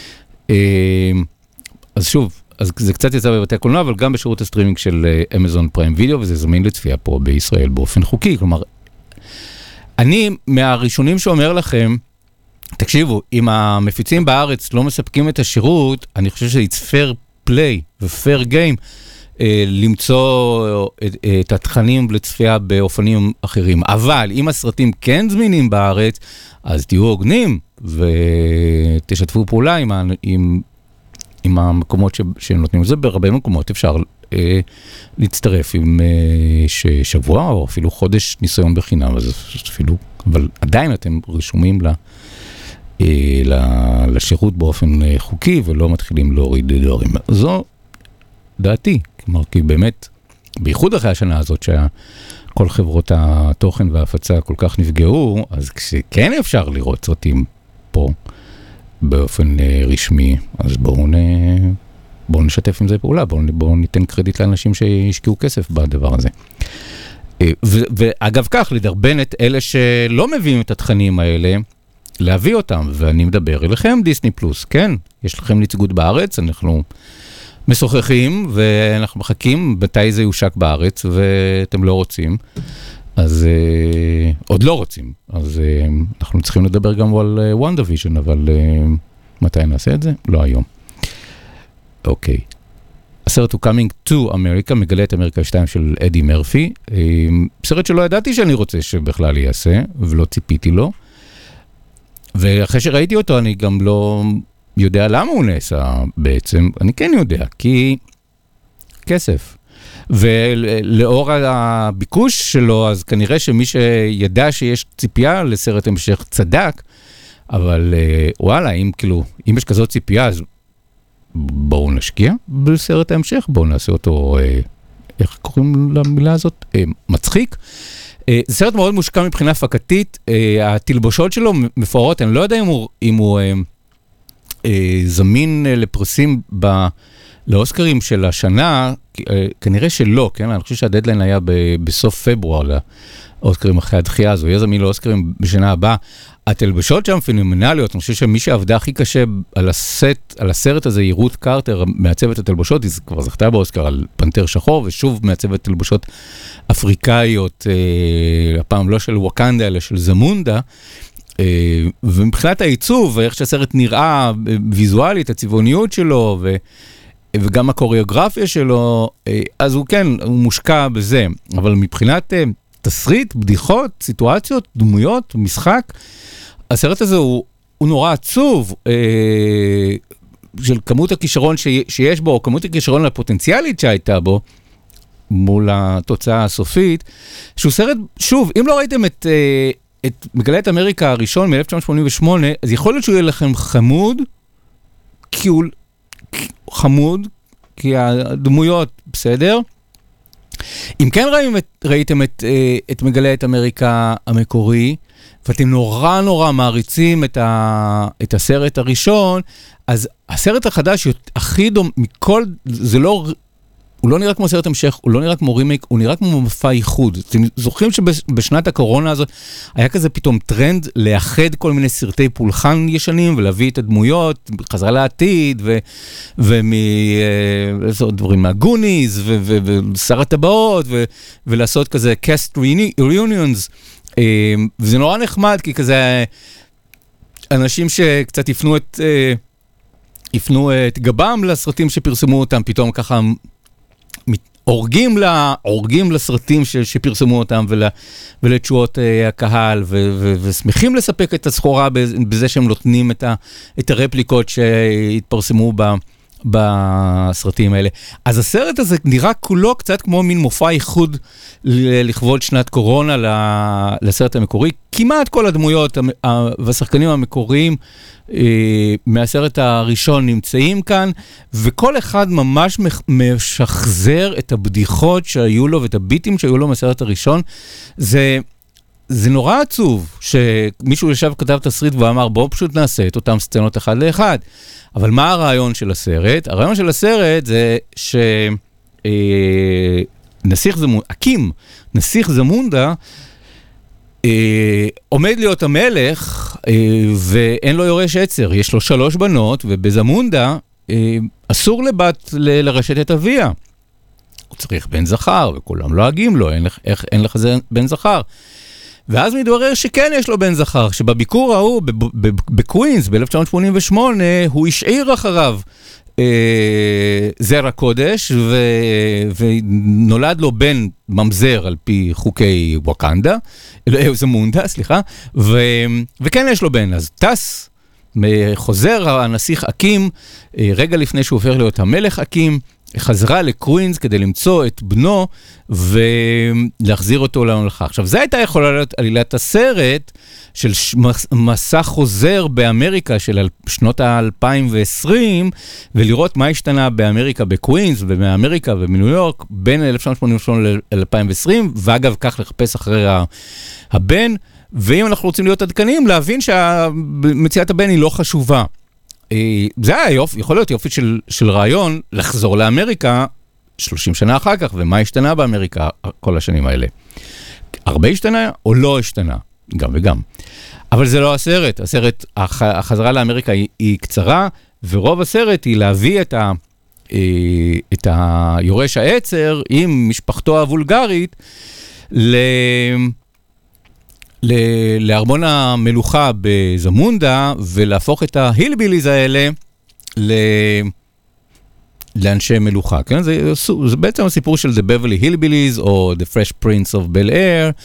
אז שוב, אז זה קצת יצא בבתי הקולנוע, אבל גם בשירות הסטרימינג של אמזון פריים וידאו, וזה זמין לצפייה פה בישראל באופן חוקי, כלומר, אני מהראשונים שאומר לכם, תקשיבו, אם המפיצים בארץ לא מספקים את השירות, אני חושב שזה fair play ו-fair game, למצוא את התכנים לצפייה באופנים אחרים. אבל אם הסרטים כן זמינים בארץ, אז תהיו הוגנים ותשתפו פעולה עם המקומות שנותנים את זה. בהרבה מקומות אפשר להצטרף עם שבוע או אפילו חודש ניסיון בחינם, אבל עדיין אתם רשומים לשירות באופן חוקי ולא מתחילים להוריד דברים. זו דעתי, כלומר, כי באמת, בייחוד אחרי השנה הזאת שכל חברות התוכן וההפצה כל כך נפגעו, אז כשכן אפשר לראות סרטים פה באופן רשמי, אז בואו נשתף עם זה פעולה, בואו ניתן קרדיט לאנשים שישקיעו כסף בדבר הזה. ואגב כך, לדרבן את אלה שלא מביאים את התכנים האלה, להביא אותם, ואני מדבר אליכם דיסני פלוס, כן, יש לכם נציגות בארץ, אנחנו משוחחים, ואנחנו מחכים, מתי זה יושק בארץ, ואתם לא רוצים, אז עוד לא רוצים, אז אנחנו צריכים לדבר גם על WandaVision, אבל מתי נעשה את זה? לא היום. אוקיי. הסרט הוא Coming to America, מגלה את אמריקה 2 של אדי מרפי, סרט שלא ידעתי שאני רוצה שבכלל יעשה, ולא ציפיתי לו, ואחרי שראיתי אותו אני גם לא יודע למה הוא נעשה בעצם, אני כן יודע, כי כסף. ולאור הביקוש שלו, אז כנראה שמי שידע שיש ציפייה לסרט המשך צדק, אבל וואלה, אם יש כזאת ציפייה, אז בואו נשקיע בסרט ההמשך, בואו נעשה אותו, איך קוראים למילה הזאת? מצחיק. זה סרט מאוד מושקע מבחינה הפקתית, התלבושות שלו מפוארות, אני לא יודע אם הוא זמין לפרסים לאוסקרים של השנה, כנראה שלא, כן? אני חושב שהדדליין היה בסוף פברואר לאוסקרים אחרי הדחייה הזו, יהיה זמין לאוסקרים בשנה הבאה. התלבשות שם פנומנליות, אני חושב שמי שעבדה הכי קשה על הסרט הזה, היא רות קרטר, מעצבת התלבשות, היא כבר זכתה באוסקר על פנתר שחור, ושוב מעצבת תלבשות אפריקאיות, הפעם לא של ווקנדה, אלא של זמונדה, ומבחינת העיצוב, ואיך שהסרט נראה ויזואלית, הצבעוניות שלו, וגם הקוריאוגרפיה שלו, אז הוא כן, הוא מושקע בזה, אבל מבחינת תסריט, בדיחות, סיטואציות, דמויות, משחק, הסרט הזה הוא נורא עצוב, של כמות הכישרון שיש בו, או כמות הכישרון הפוטנציאלית שהייתה בו, מול התוצאה הסופית, שהוא סרט, שוב, אם לא ראיתם את מגלה את אמריקה הראשון מ-1988, אז יכול להיות שהוא יהיה לכם חמוד, כי הוא חמוד, כי הדמויות בסדר. אם כן ראיתם את מגלה את אמריקה המקורי, ואתם נורא נורא מעריצים את הסרט הראשון, אז הסרט החדש הכי דומה מכל, הוא לא נראה כמו סרט המשך, הוא לא נראה כמו רימייק, הוא נראה כמו מופע ייחוד. אתם זוכרים שבשנת הקורונה הזאת היה כזה פתאום טרנד לאחד כל מיני סרטי פולחן ישנים ולהביא את הדמויות, חזרה לעתיד, דברים מהגוניז, ושר הטבעות, ולעשות כזה cast reunions. וזה נורא נחמד, כי כזה אנשים שקצת יפנו את גבם לסרטים שפרסמו אותם, פתאום ככה הורגים לסרטים שפרסמו אותם ולתשואות הקהל, ושמחים לספק את הסחורה בזה שהם נותנים את הרפליקות שהתפרסמו בסרטים האלה. אז הסרט הזה נראה כולו קצת כמו מין מופע ייחוד לכבוד שנת קורונה לסרט המקורי. כמעט כל הדמויות והשחקנים המקוריים מהסרט הראשון נמצאים כאן, וכל אחד ממש משחזר את הבדיחות שהיו לו ואת הביטים שהיו לו מהסרט הראשון. זה זה נורא עצוב שמישהו ישב כתב תסריט ואמר, בואו פשוט נעשה את אותם סצנות אחד לאחד. אבל מה הרעיון של הסרט? הרעיון של הסרט זה נסיך זמונדה, אקים, נסיך זמונדה, עומד להיות המלך ואין לו יורש עצר. יש לו 3 בנות, ובזמונדה אסור לבת לרשת את אביה. הוא צריך בן זכר, וכולם לועגים לו, אין לך זה בן זכר. ואז מתברר שכן יש לו בן זכר, שבביקור ההוא בקווינס ב-1988, הוא השאיר אחריו זרע קודש, ונולד לו בן ממזר על פי חוקי ווקנדה, זמונדה, סליחה, וכן יש לו בן, אז טס, חוזר הנסיך אקים, רגע לפני שהוא הופך להיות המלך אקים, חזרה לקווינס כדי למצוא את בנו ולהחזיר אותו לממלכה. עכשיו, זה הייתה יכולה להיות עלילת הסרט של מסע חוזר באמריקה של שנות ה-2020, ולראות מה השתנה באמריקה בקווינס ומאמריקה ומניו יורק בין 1988 ל-2020, ואגב, כך לחפש אחרי הבן, ואם אנחנו רוצים להיות עדכניים, להבין שמציאת הבן היא לא חשובה. זה היה יופי, יכול להיות יופי של רעיון לחזור לאמריקה 30 שנה אחר כך, ומה השתנה באמריקה כל השנים האלה. הרבה השתנה או לא השתנה? גם וגם. אבל זה לא הסרט. הסרט, החזרה לאמריקה היא קצרה, ורוב הסרט היא להביא את היורש העצר עם משפחתו הוולגרית לארמון המלוכה בזמונדה, ולהפוך את ההילביליז האלה לאנשי מלוכה. כן? זה בעצם הסיפור של The Beverly Hillbillies, או The Fresh Prince of Bel-Air,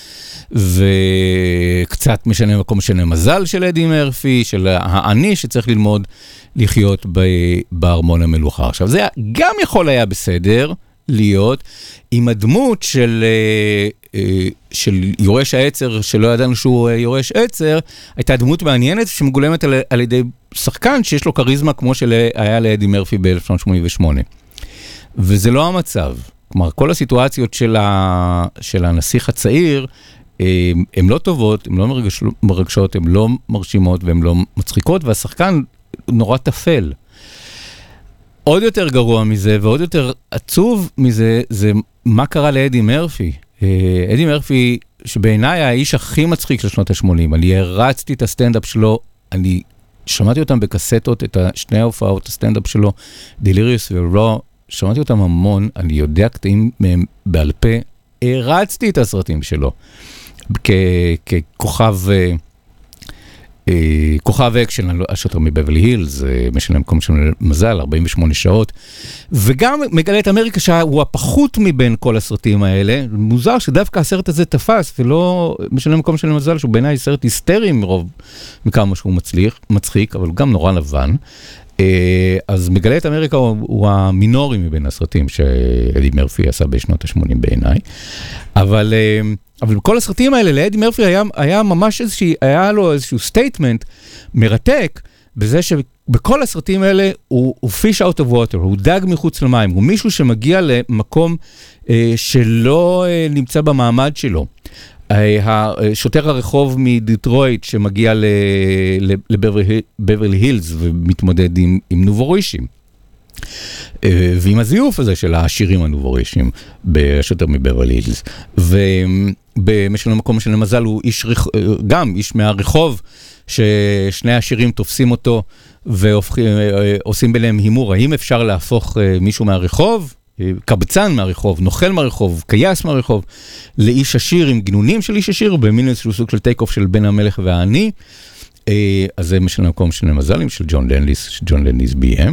וקצת משנה מזל של אדי מרפי, של העני שצריך ללמוד לחיות בארמון המלוכה. עכשיו, זה גם יכול היה בסדר להיות עם הדמות של יורש העצר, שלא ידענו שהוא יורש עצר, הייתה דמות מעניינת שמגולמת על ידי שחקן שיש לו קריזמה כמו שהיה לאדי מרפי ב-1988. וזה לא המצב. כלומר, כל הסיטואציות של הנסיך הצעיר, הן לא טובות, הן לא מרגשות, הן לא מרשימות והן לא מצחיקות, והשחקן נורא תפל. עוד יותר גרוע מזה, ועוד יותר עצוב מזה, זה מה קרה לאדי מרפי. אדי מרפי, שבעיניי האיש הכי מצחיק של שנות ה-80, אני הרצתי את הסטנדאפ שלו, אני שמעתי אותם בקסטות, את שני ההופעות, הסטנדאפ שלו, דליריוס ורו, שמעתי אותם המון, אני יודע קטעים מהם בעל פה, הרצתי את הסרטים שלו, כוכב אקשן, השוטר מבברלי הילס, משנה מקום של מזל, 48 שעות, וגם מגלה את אמריקה שהוא הפחות מבין כל הסרטים האלה, מוזר שדווקא הסרט הזה תפס, ולא משנה מקום של מזל, שהוא בעיניי סרט היסטרי מכמה שהוא מצחיק, אבל גם נורא לבן. אז מגלה את אמריקה הוא המינורי מבין הסרטים שאדי מרפי עשה בשנות ה-80 בעיניי, אבל בכל הסרטים האלה, לאדי מרפי היה ממש היה לו איזשהו סטייטמנט מרתק, בזה שבכל הסרטים האלה הוא fish out of water, הוא דג מחוץ למים, הוא מישהו שמגיע למקום שלא נמצא במעמד שלו. שוטר הרחוב מדיטרויט שמגיע לבברלי הילס ומתמודד עם נובורישים. ועם הזיוף הזה של העשירים הנובורישים בשוטר מבברלי הילס. ובמשל המקום של המזל הוא גם איש מהרחוב, ששני העשירים תופסים אותו ועושים ביניהם הימור. האם אפשר להפוך מישהו מהרחוב, קבצן מהרחוב, נוכל מהרחוב, קייס מהרחוב, לאיש עשיר עם גנונים של איש עשיר, במין איזשהו סוג של טייק אוף של בין המלך והעני. אז זה משל המקום של המזלים של ג'ון לנדיס ביים.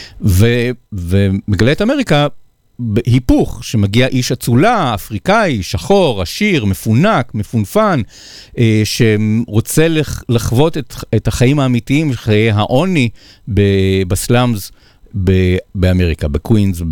ומגלה את אמריקה בהיפוך, שמגיע איש אצולה, אפריקאי, שחור, עשיר, מפונק, מפונפן, שרוצה לחוות את החיים האמיתיים, חיי העוני בסלאמס באמריקה, בקווינס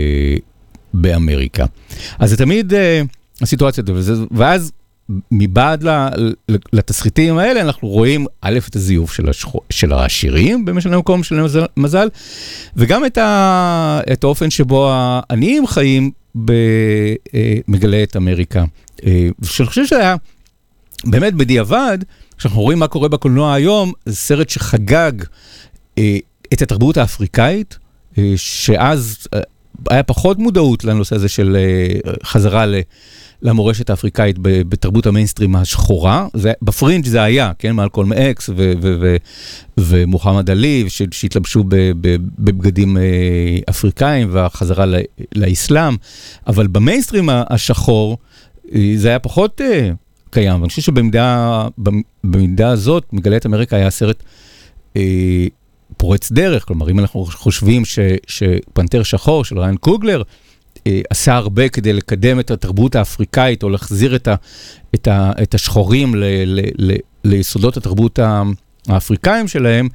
באמריקה. אז זה תמיד הסיטואציה, ואז מבעד לתסריטים האלה, אנחנו רואים א' את הזיוף של העשירים, במשל המקום של מזל, וגם את האופן שבו העניים חיים במגלה את אמריקה. שאני חושב שהיה באמת בדיעבד, כשאנחנו רואים מה קורה בקולנוע היום, זה סרט שחגג את התרבות האפריקאית, שאז היה פחות מודעות לנושא הזה של חזרה למורשת האפריקאית בתרבות המיינסטרים השחורה. בפרינג' זה היה, כן, מלקולם אקס ומוחמד עלי, שהתלבשו בבגדים אפריקאים והחזרה לאסלאם, אבל במיינסטרים השחור זה היה פחות קיים. ואני חושב שבמידה הזאת, מגלית אמריקה היה סרט פורץ דרך, כלומר, אם אנחנו חושבים שפנתר שחור של ריין קוגלר עשה הרבה כדי לקדם את התרבות האפריקאית, או להחזיר את השחורים ליסודות התרבות האפריקאים שלהם,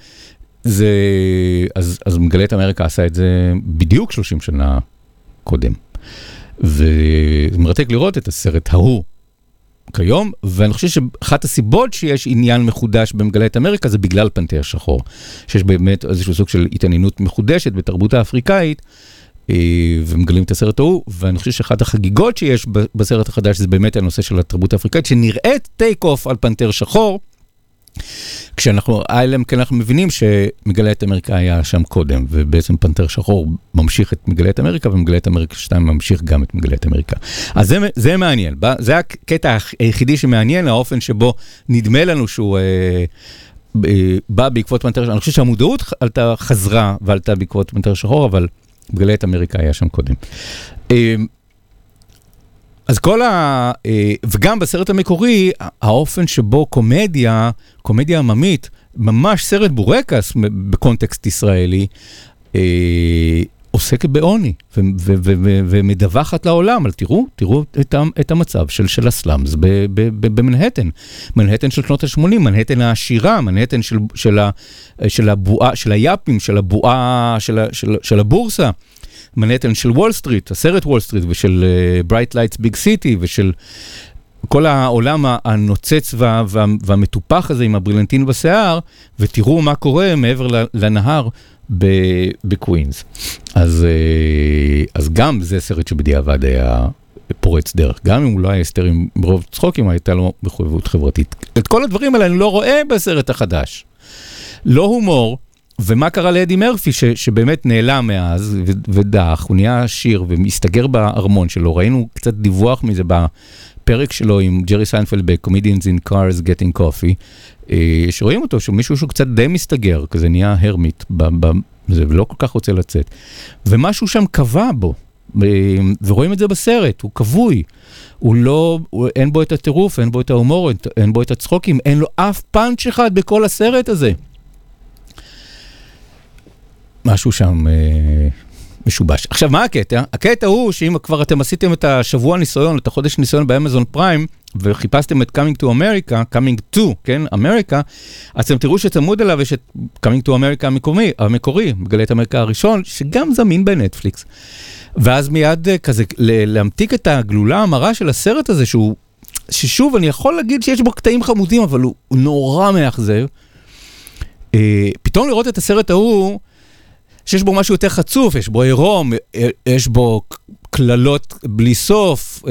אז מגלית אמריקה עשה את זה בדיוק 30 שנה קודם. ומרתק לראות את הסרט ההוא כיום, ואני חושב שאחת הסיבות שיש עניין מחודש במגלית אמריקה, זה בגלל פנתר שחור, שיש באמת איזשהו סוג של התעניינות מחודשת בתרבות האפריקאית, ומגלים את הסרט ההוא, ואני חושב שאחת החגיגות שיש בסרט החדש, זה באמת הנושא של התרבות האפריקאית, שנראית טייק אוף על פנתר שחור, כשאנחנו מבינים שמגלית אמריקה היה שם קודם, ובעצם פנתר שחור ממשיך את מגלית אמריקה, ומגלית אמריקה 2 ממשיך גם את מגלית אמריקה. אז זה מעניין, זה הקטע היחידי שמעניין, האופן שבו נדמה לנו שהוא בא בעקבות פנתר שחור. אני חושב שהמודעות עלתה חזרה, ועלתה בעקבות פנתר שחור, אבל מגלית אמריקה היה שם קודם. אז וגם בסרט המקורי, האופן שבו קומדיה עממית, ממש סרט בורקס בקונטקסט ישראלי, עוסקת בעוני, ומדווחת לעולם, אבל תראו את המצב של הסלאמס במנהטן, מנהטן של שנות ה-80, מנהטן העשירה, מנהטן של הבועה, של היאפים, של הבועה, של הבורסה, מנהטן של וול סטריט, הסרט וול סטריט, ושל ברייט לייטס ביג סיטי, ושל כל העולם הנוצץ והמטופח הזה עם הברילנטין בשיער, ותראו מה קורה מעבר לנהר בקווינס. אז גם זה סרט שבדיעבד היה פורץ דרך, גם אם הוא לא היה הסתר עם רוב צחוקים, הייתה לו מחויבות חברתית. את כל הדברים האלה אני לא רואה בסרט החדש. לא הומור, ומה קרה לאדי מרפי שבאמת נעלם מאז ודח, הוא נהיה עשיר ומסתגר בארמון שלו, ראינו קצת דיווח מזה בפרק שלו עם ג'רי סיינפלד ב-Comedians in Cars Getting Coffee, שרואים אותו שמישהו שהוא קצת די מסתגר, כזה נהיה הרמיט, ולא כל כך רוצה לצאת. ומשהו שם קבע בו, ורואים את זה בסרט, הוא קבוי, אין בו את הטירוף, אין בו את ההומור, אין בו את הצחוקים, אין לו אף פאנץ' אחד בכל הסרט הזה. משהו שם משובש. עכשיו, מה הקטע? הקטע הוא שאם כבר אתם עשיתם את השבוע ניסיון, את החודש ניסיון באמזון פריים, וחיפשתם את Coming to America, Coming to, כן, אמריקה, אז אתם תראו שצמוד אליו יש את Coming to America המקורי, מגלית אמריקה הראשון, שגם זמין בנטפליקס. ואז מיד כזה, להמתיק את הגלולה המרה של הסרט הזה, ששוב, אני יכול להגיד שיש בו קטעים חמודים, אבל הוא נורא מאכזב. פתאום לראות את הסרט ההוא, שיש בו משהו יותר חצוף, יש בו עירום, יש בו כללות בלי סוף,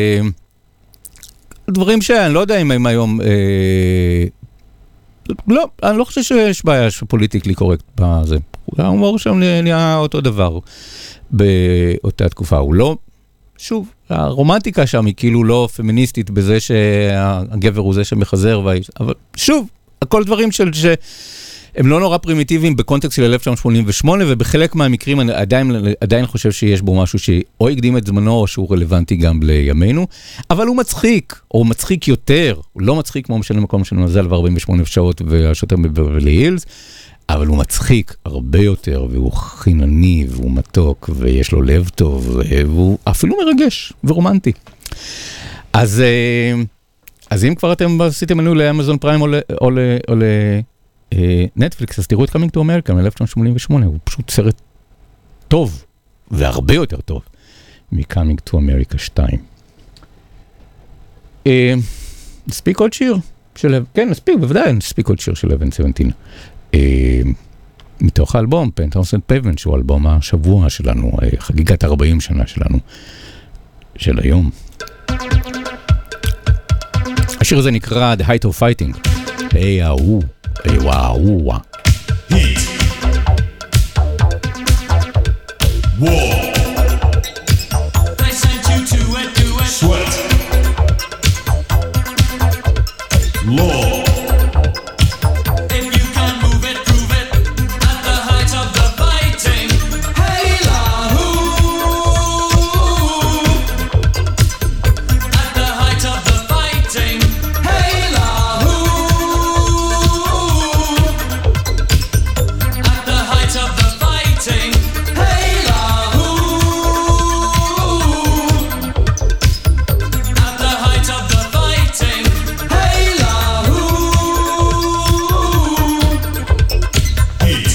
דברים שאני לא יודע אם הם היום, לא, אני לא חושב שיש בעיה שפוליטיקלי קורקט בזה. ההומור שם נהיה אותו דבר באותה תקופה. הוא לא, שוב, הרומנטיקה שם היא כאילו לא פמיניסטית בזה שהגבר הוא זה שמחזר, אבל שוב, הכל דברים הם לא נורא פרימיטיביים בקונטקסט של 1988, ובחלק מהמקרים אני עדיין חושב שיש בו משהו שאו הקדים את זמנו, או שהוא רלוונטי גם לימינו, אבל הוא מצחיק, או מצחיק יותר, הוא לא מצחיק כמו משנה מקום של מזל ו-48 שעות והשוטר בבברלי הילס, אבל הוא מצחיק הרבה יותר, והוא חינני, והוא מתוק, ויש לו לב טוב, והוא אפילו מרגש ורומנטי. אז אם כבר אתם עשיתם מנוי לאמזון פריים או נטפליקס, אז תראו את Coming to America מ-1988, הוא פשוט סרט טוב, והרבה יותר טוב, מ-Coming to America 2. נספיק עוד שיר? כן, נספיק, בוודאי, נספיק עוד שיר של 1117. מתוך האלבום, Penthouse and Pavement, שהוא אלבום השבוע שלנו, חגיגת 40 שנה שלנו, של היום. השיר הזה נקרא The Height of Fighting. היי ההוא, היי וואו. Heat. War. They sent you to it, do it. Sweat. Law. If you can move it, prove it. At the height of the fighting. Hey lahoo. At the height of the fighting. Hey lahoo. At the height of the fighting. Hey lahoo. At the height of the fighting. Hey lahoo. Heat.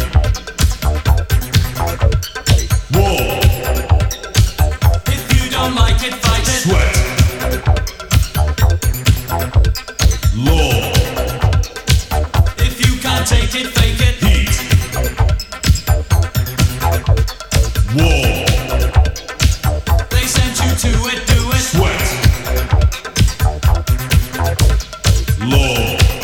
War. If you don't like it, fight it. Sweat. Law. If you can't take it, fake it. Heat. War. They sent you to it, do it. Sweat. Law.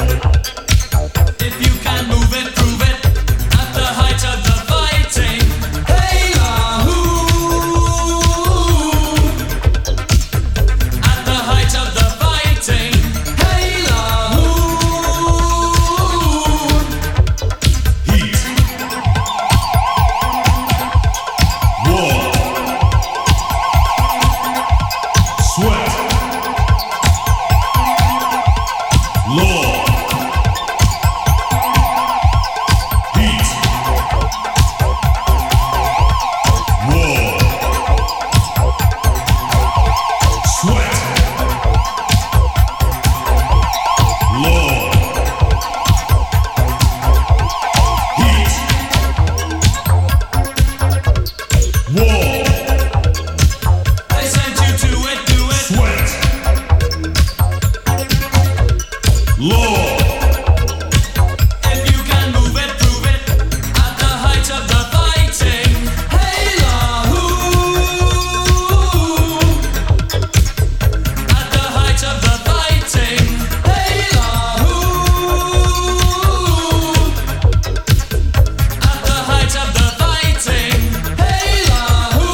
If you can move it, prove it. At the height of the fighting. Hey lahoo. At the height of the fighting. Hey lahoo. Heat. War. Sweat. Law. Heat. War. Sweat. Law. Heat. War. They sent you to it, do it. Sweat. Law. If you can move it, prove it. At the height of the fighting. Hey lahoo. At the height of the fighting. Hey lahoo. At the height of the fighting. Hey lahoo.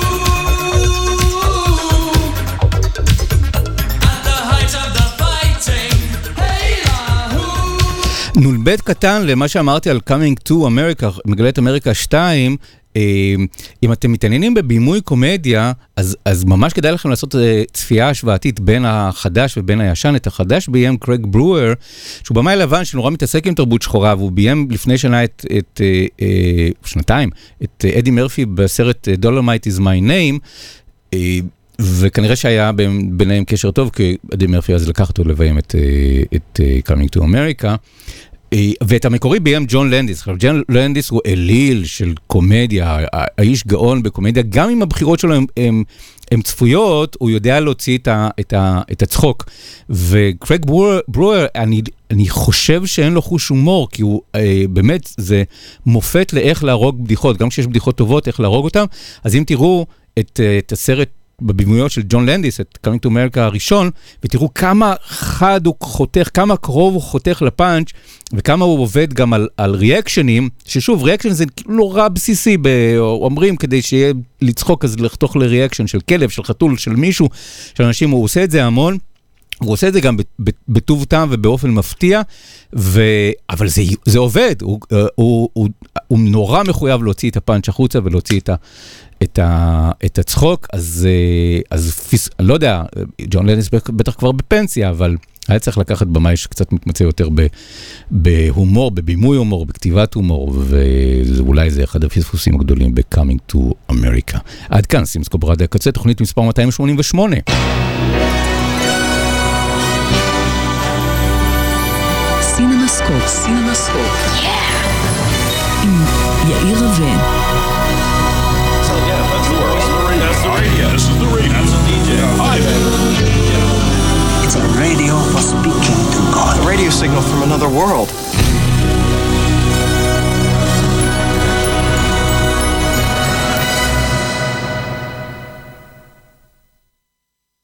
At the height of the fighting. Hey lahoo. נולבט קטן למה שאמרתי על Coming to America, מגלת אמריקה 2, אם אתם מתעניינים בבימוי קומדיה, אז ממש כדאי לכם לעשות צפייה השוואתית בין החדש ובין הישן. את החדש ביים קרייג ברואר, שהוא במאי לבן שנורא מתעסק עם תרבות שחורה, והוא ביים לפני שנה שנתיים, את אדי מרפי בסרט Dolomite is my name, וכנראה שהיה ביניהם קשר טוב, כי אדי מרפי אז לקח אותו לביים את Coming to America, ואת המקורי ביים ג'ון לנדיס. ג'ון לנדיס הוא אליל של קומדיה, האיש גאון בקומדיה, גם אם הבחירות שלו הן צפויות, הוא יודע להוציא את הצחוק. וקרייג ברואר, אני חושב שאין לו חוש הומור, כי הוא באמת, זה מופת לאיך להרוג בדיחות, גם כשיש בדיחות טובות, איך להרוג אותם. אז אם תראו את הסרט בבימויות של ג'ון לנדיס, את Coming to America הראשון, ותראו כמה חד הוא חותך, כמה קרוב הוא חותך לפאנץ', וכמה הוא עובד גם על ריאקשנים, ששוב, ריאקשן זה נורא בסיסי, אומרים כדי שיהיה לצחוק, אז לחתוך לריאקשן של כלב, של חתול, של מישהו, של אנשים, הוא עושה את זה המון, הוא עושה את זה גם בטוב טעם ובאופן מפתיע, אבל זה עובד, הוא נורא מחויב להוציא את הפאנץ' החוצה ולהוציא את הצחוק, אז אני לא יודע, ג'ון לנדיס בטח כבר בפנסיה, אבל היה צריך לקחת במאי שקצת מתמצא יותר בהומור, בבימוי הומור, בכתיבת הומור, ואולי זה אחד הפספוסים הגדולים ב-Coming to America. עד כאן, סימסקופ רדיו הקצה, תוכנית מספר 288. סינמסקופ, עם יאיר רווה. That's the radio. This is the radio. That's a DJ. Hi there. It's a radio for speaking to God. A radio signal from another world.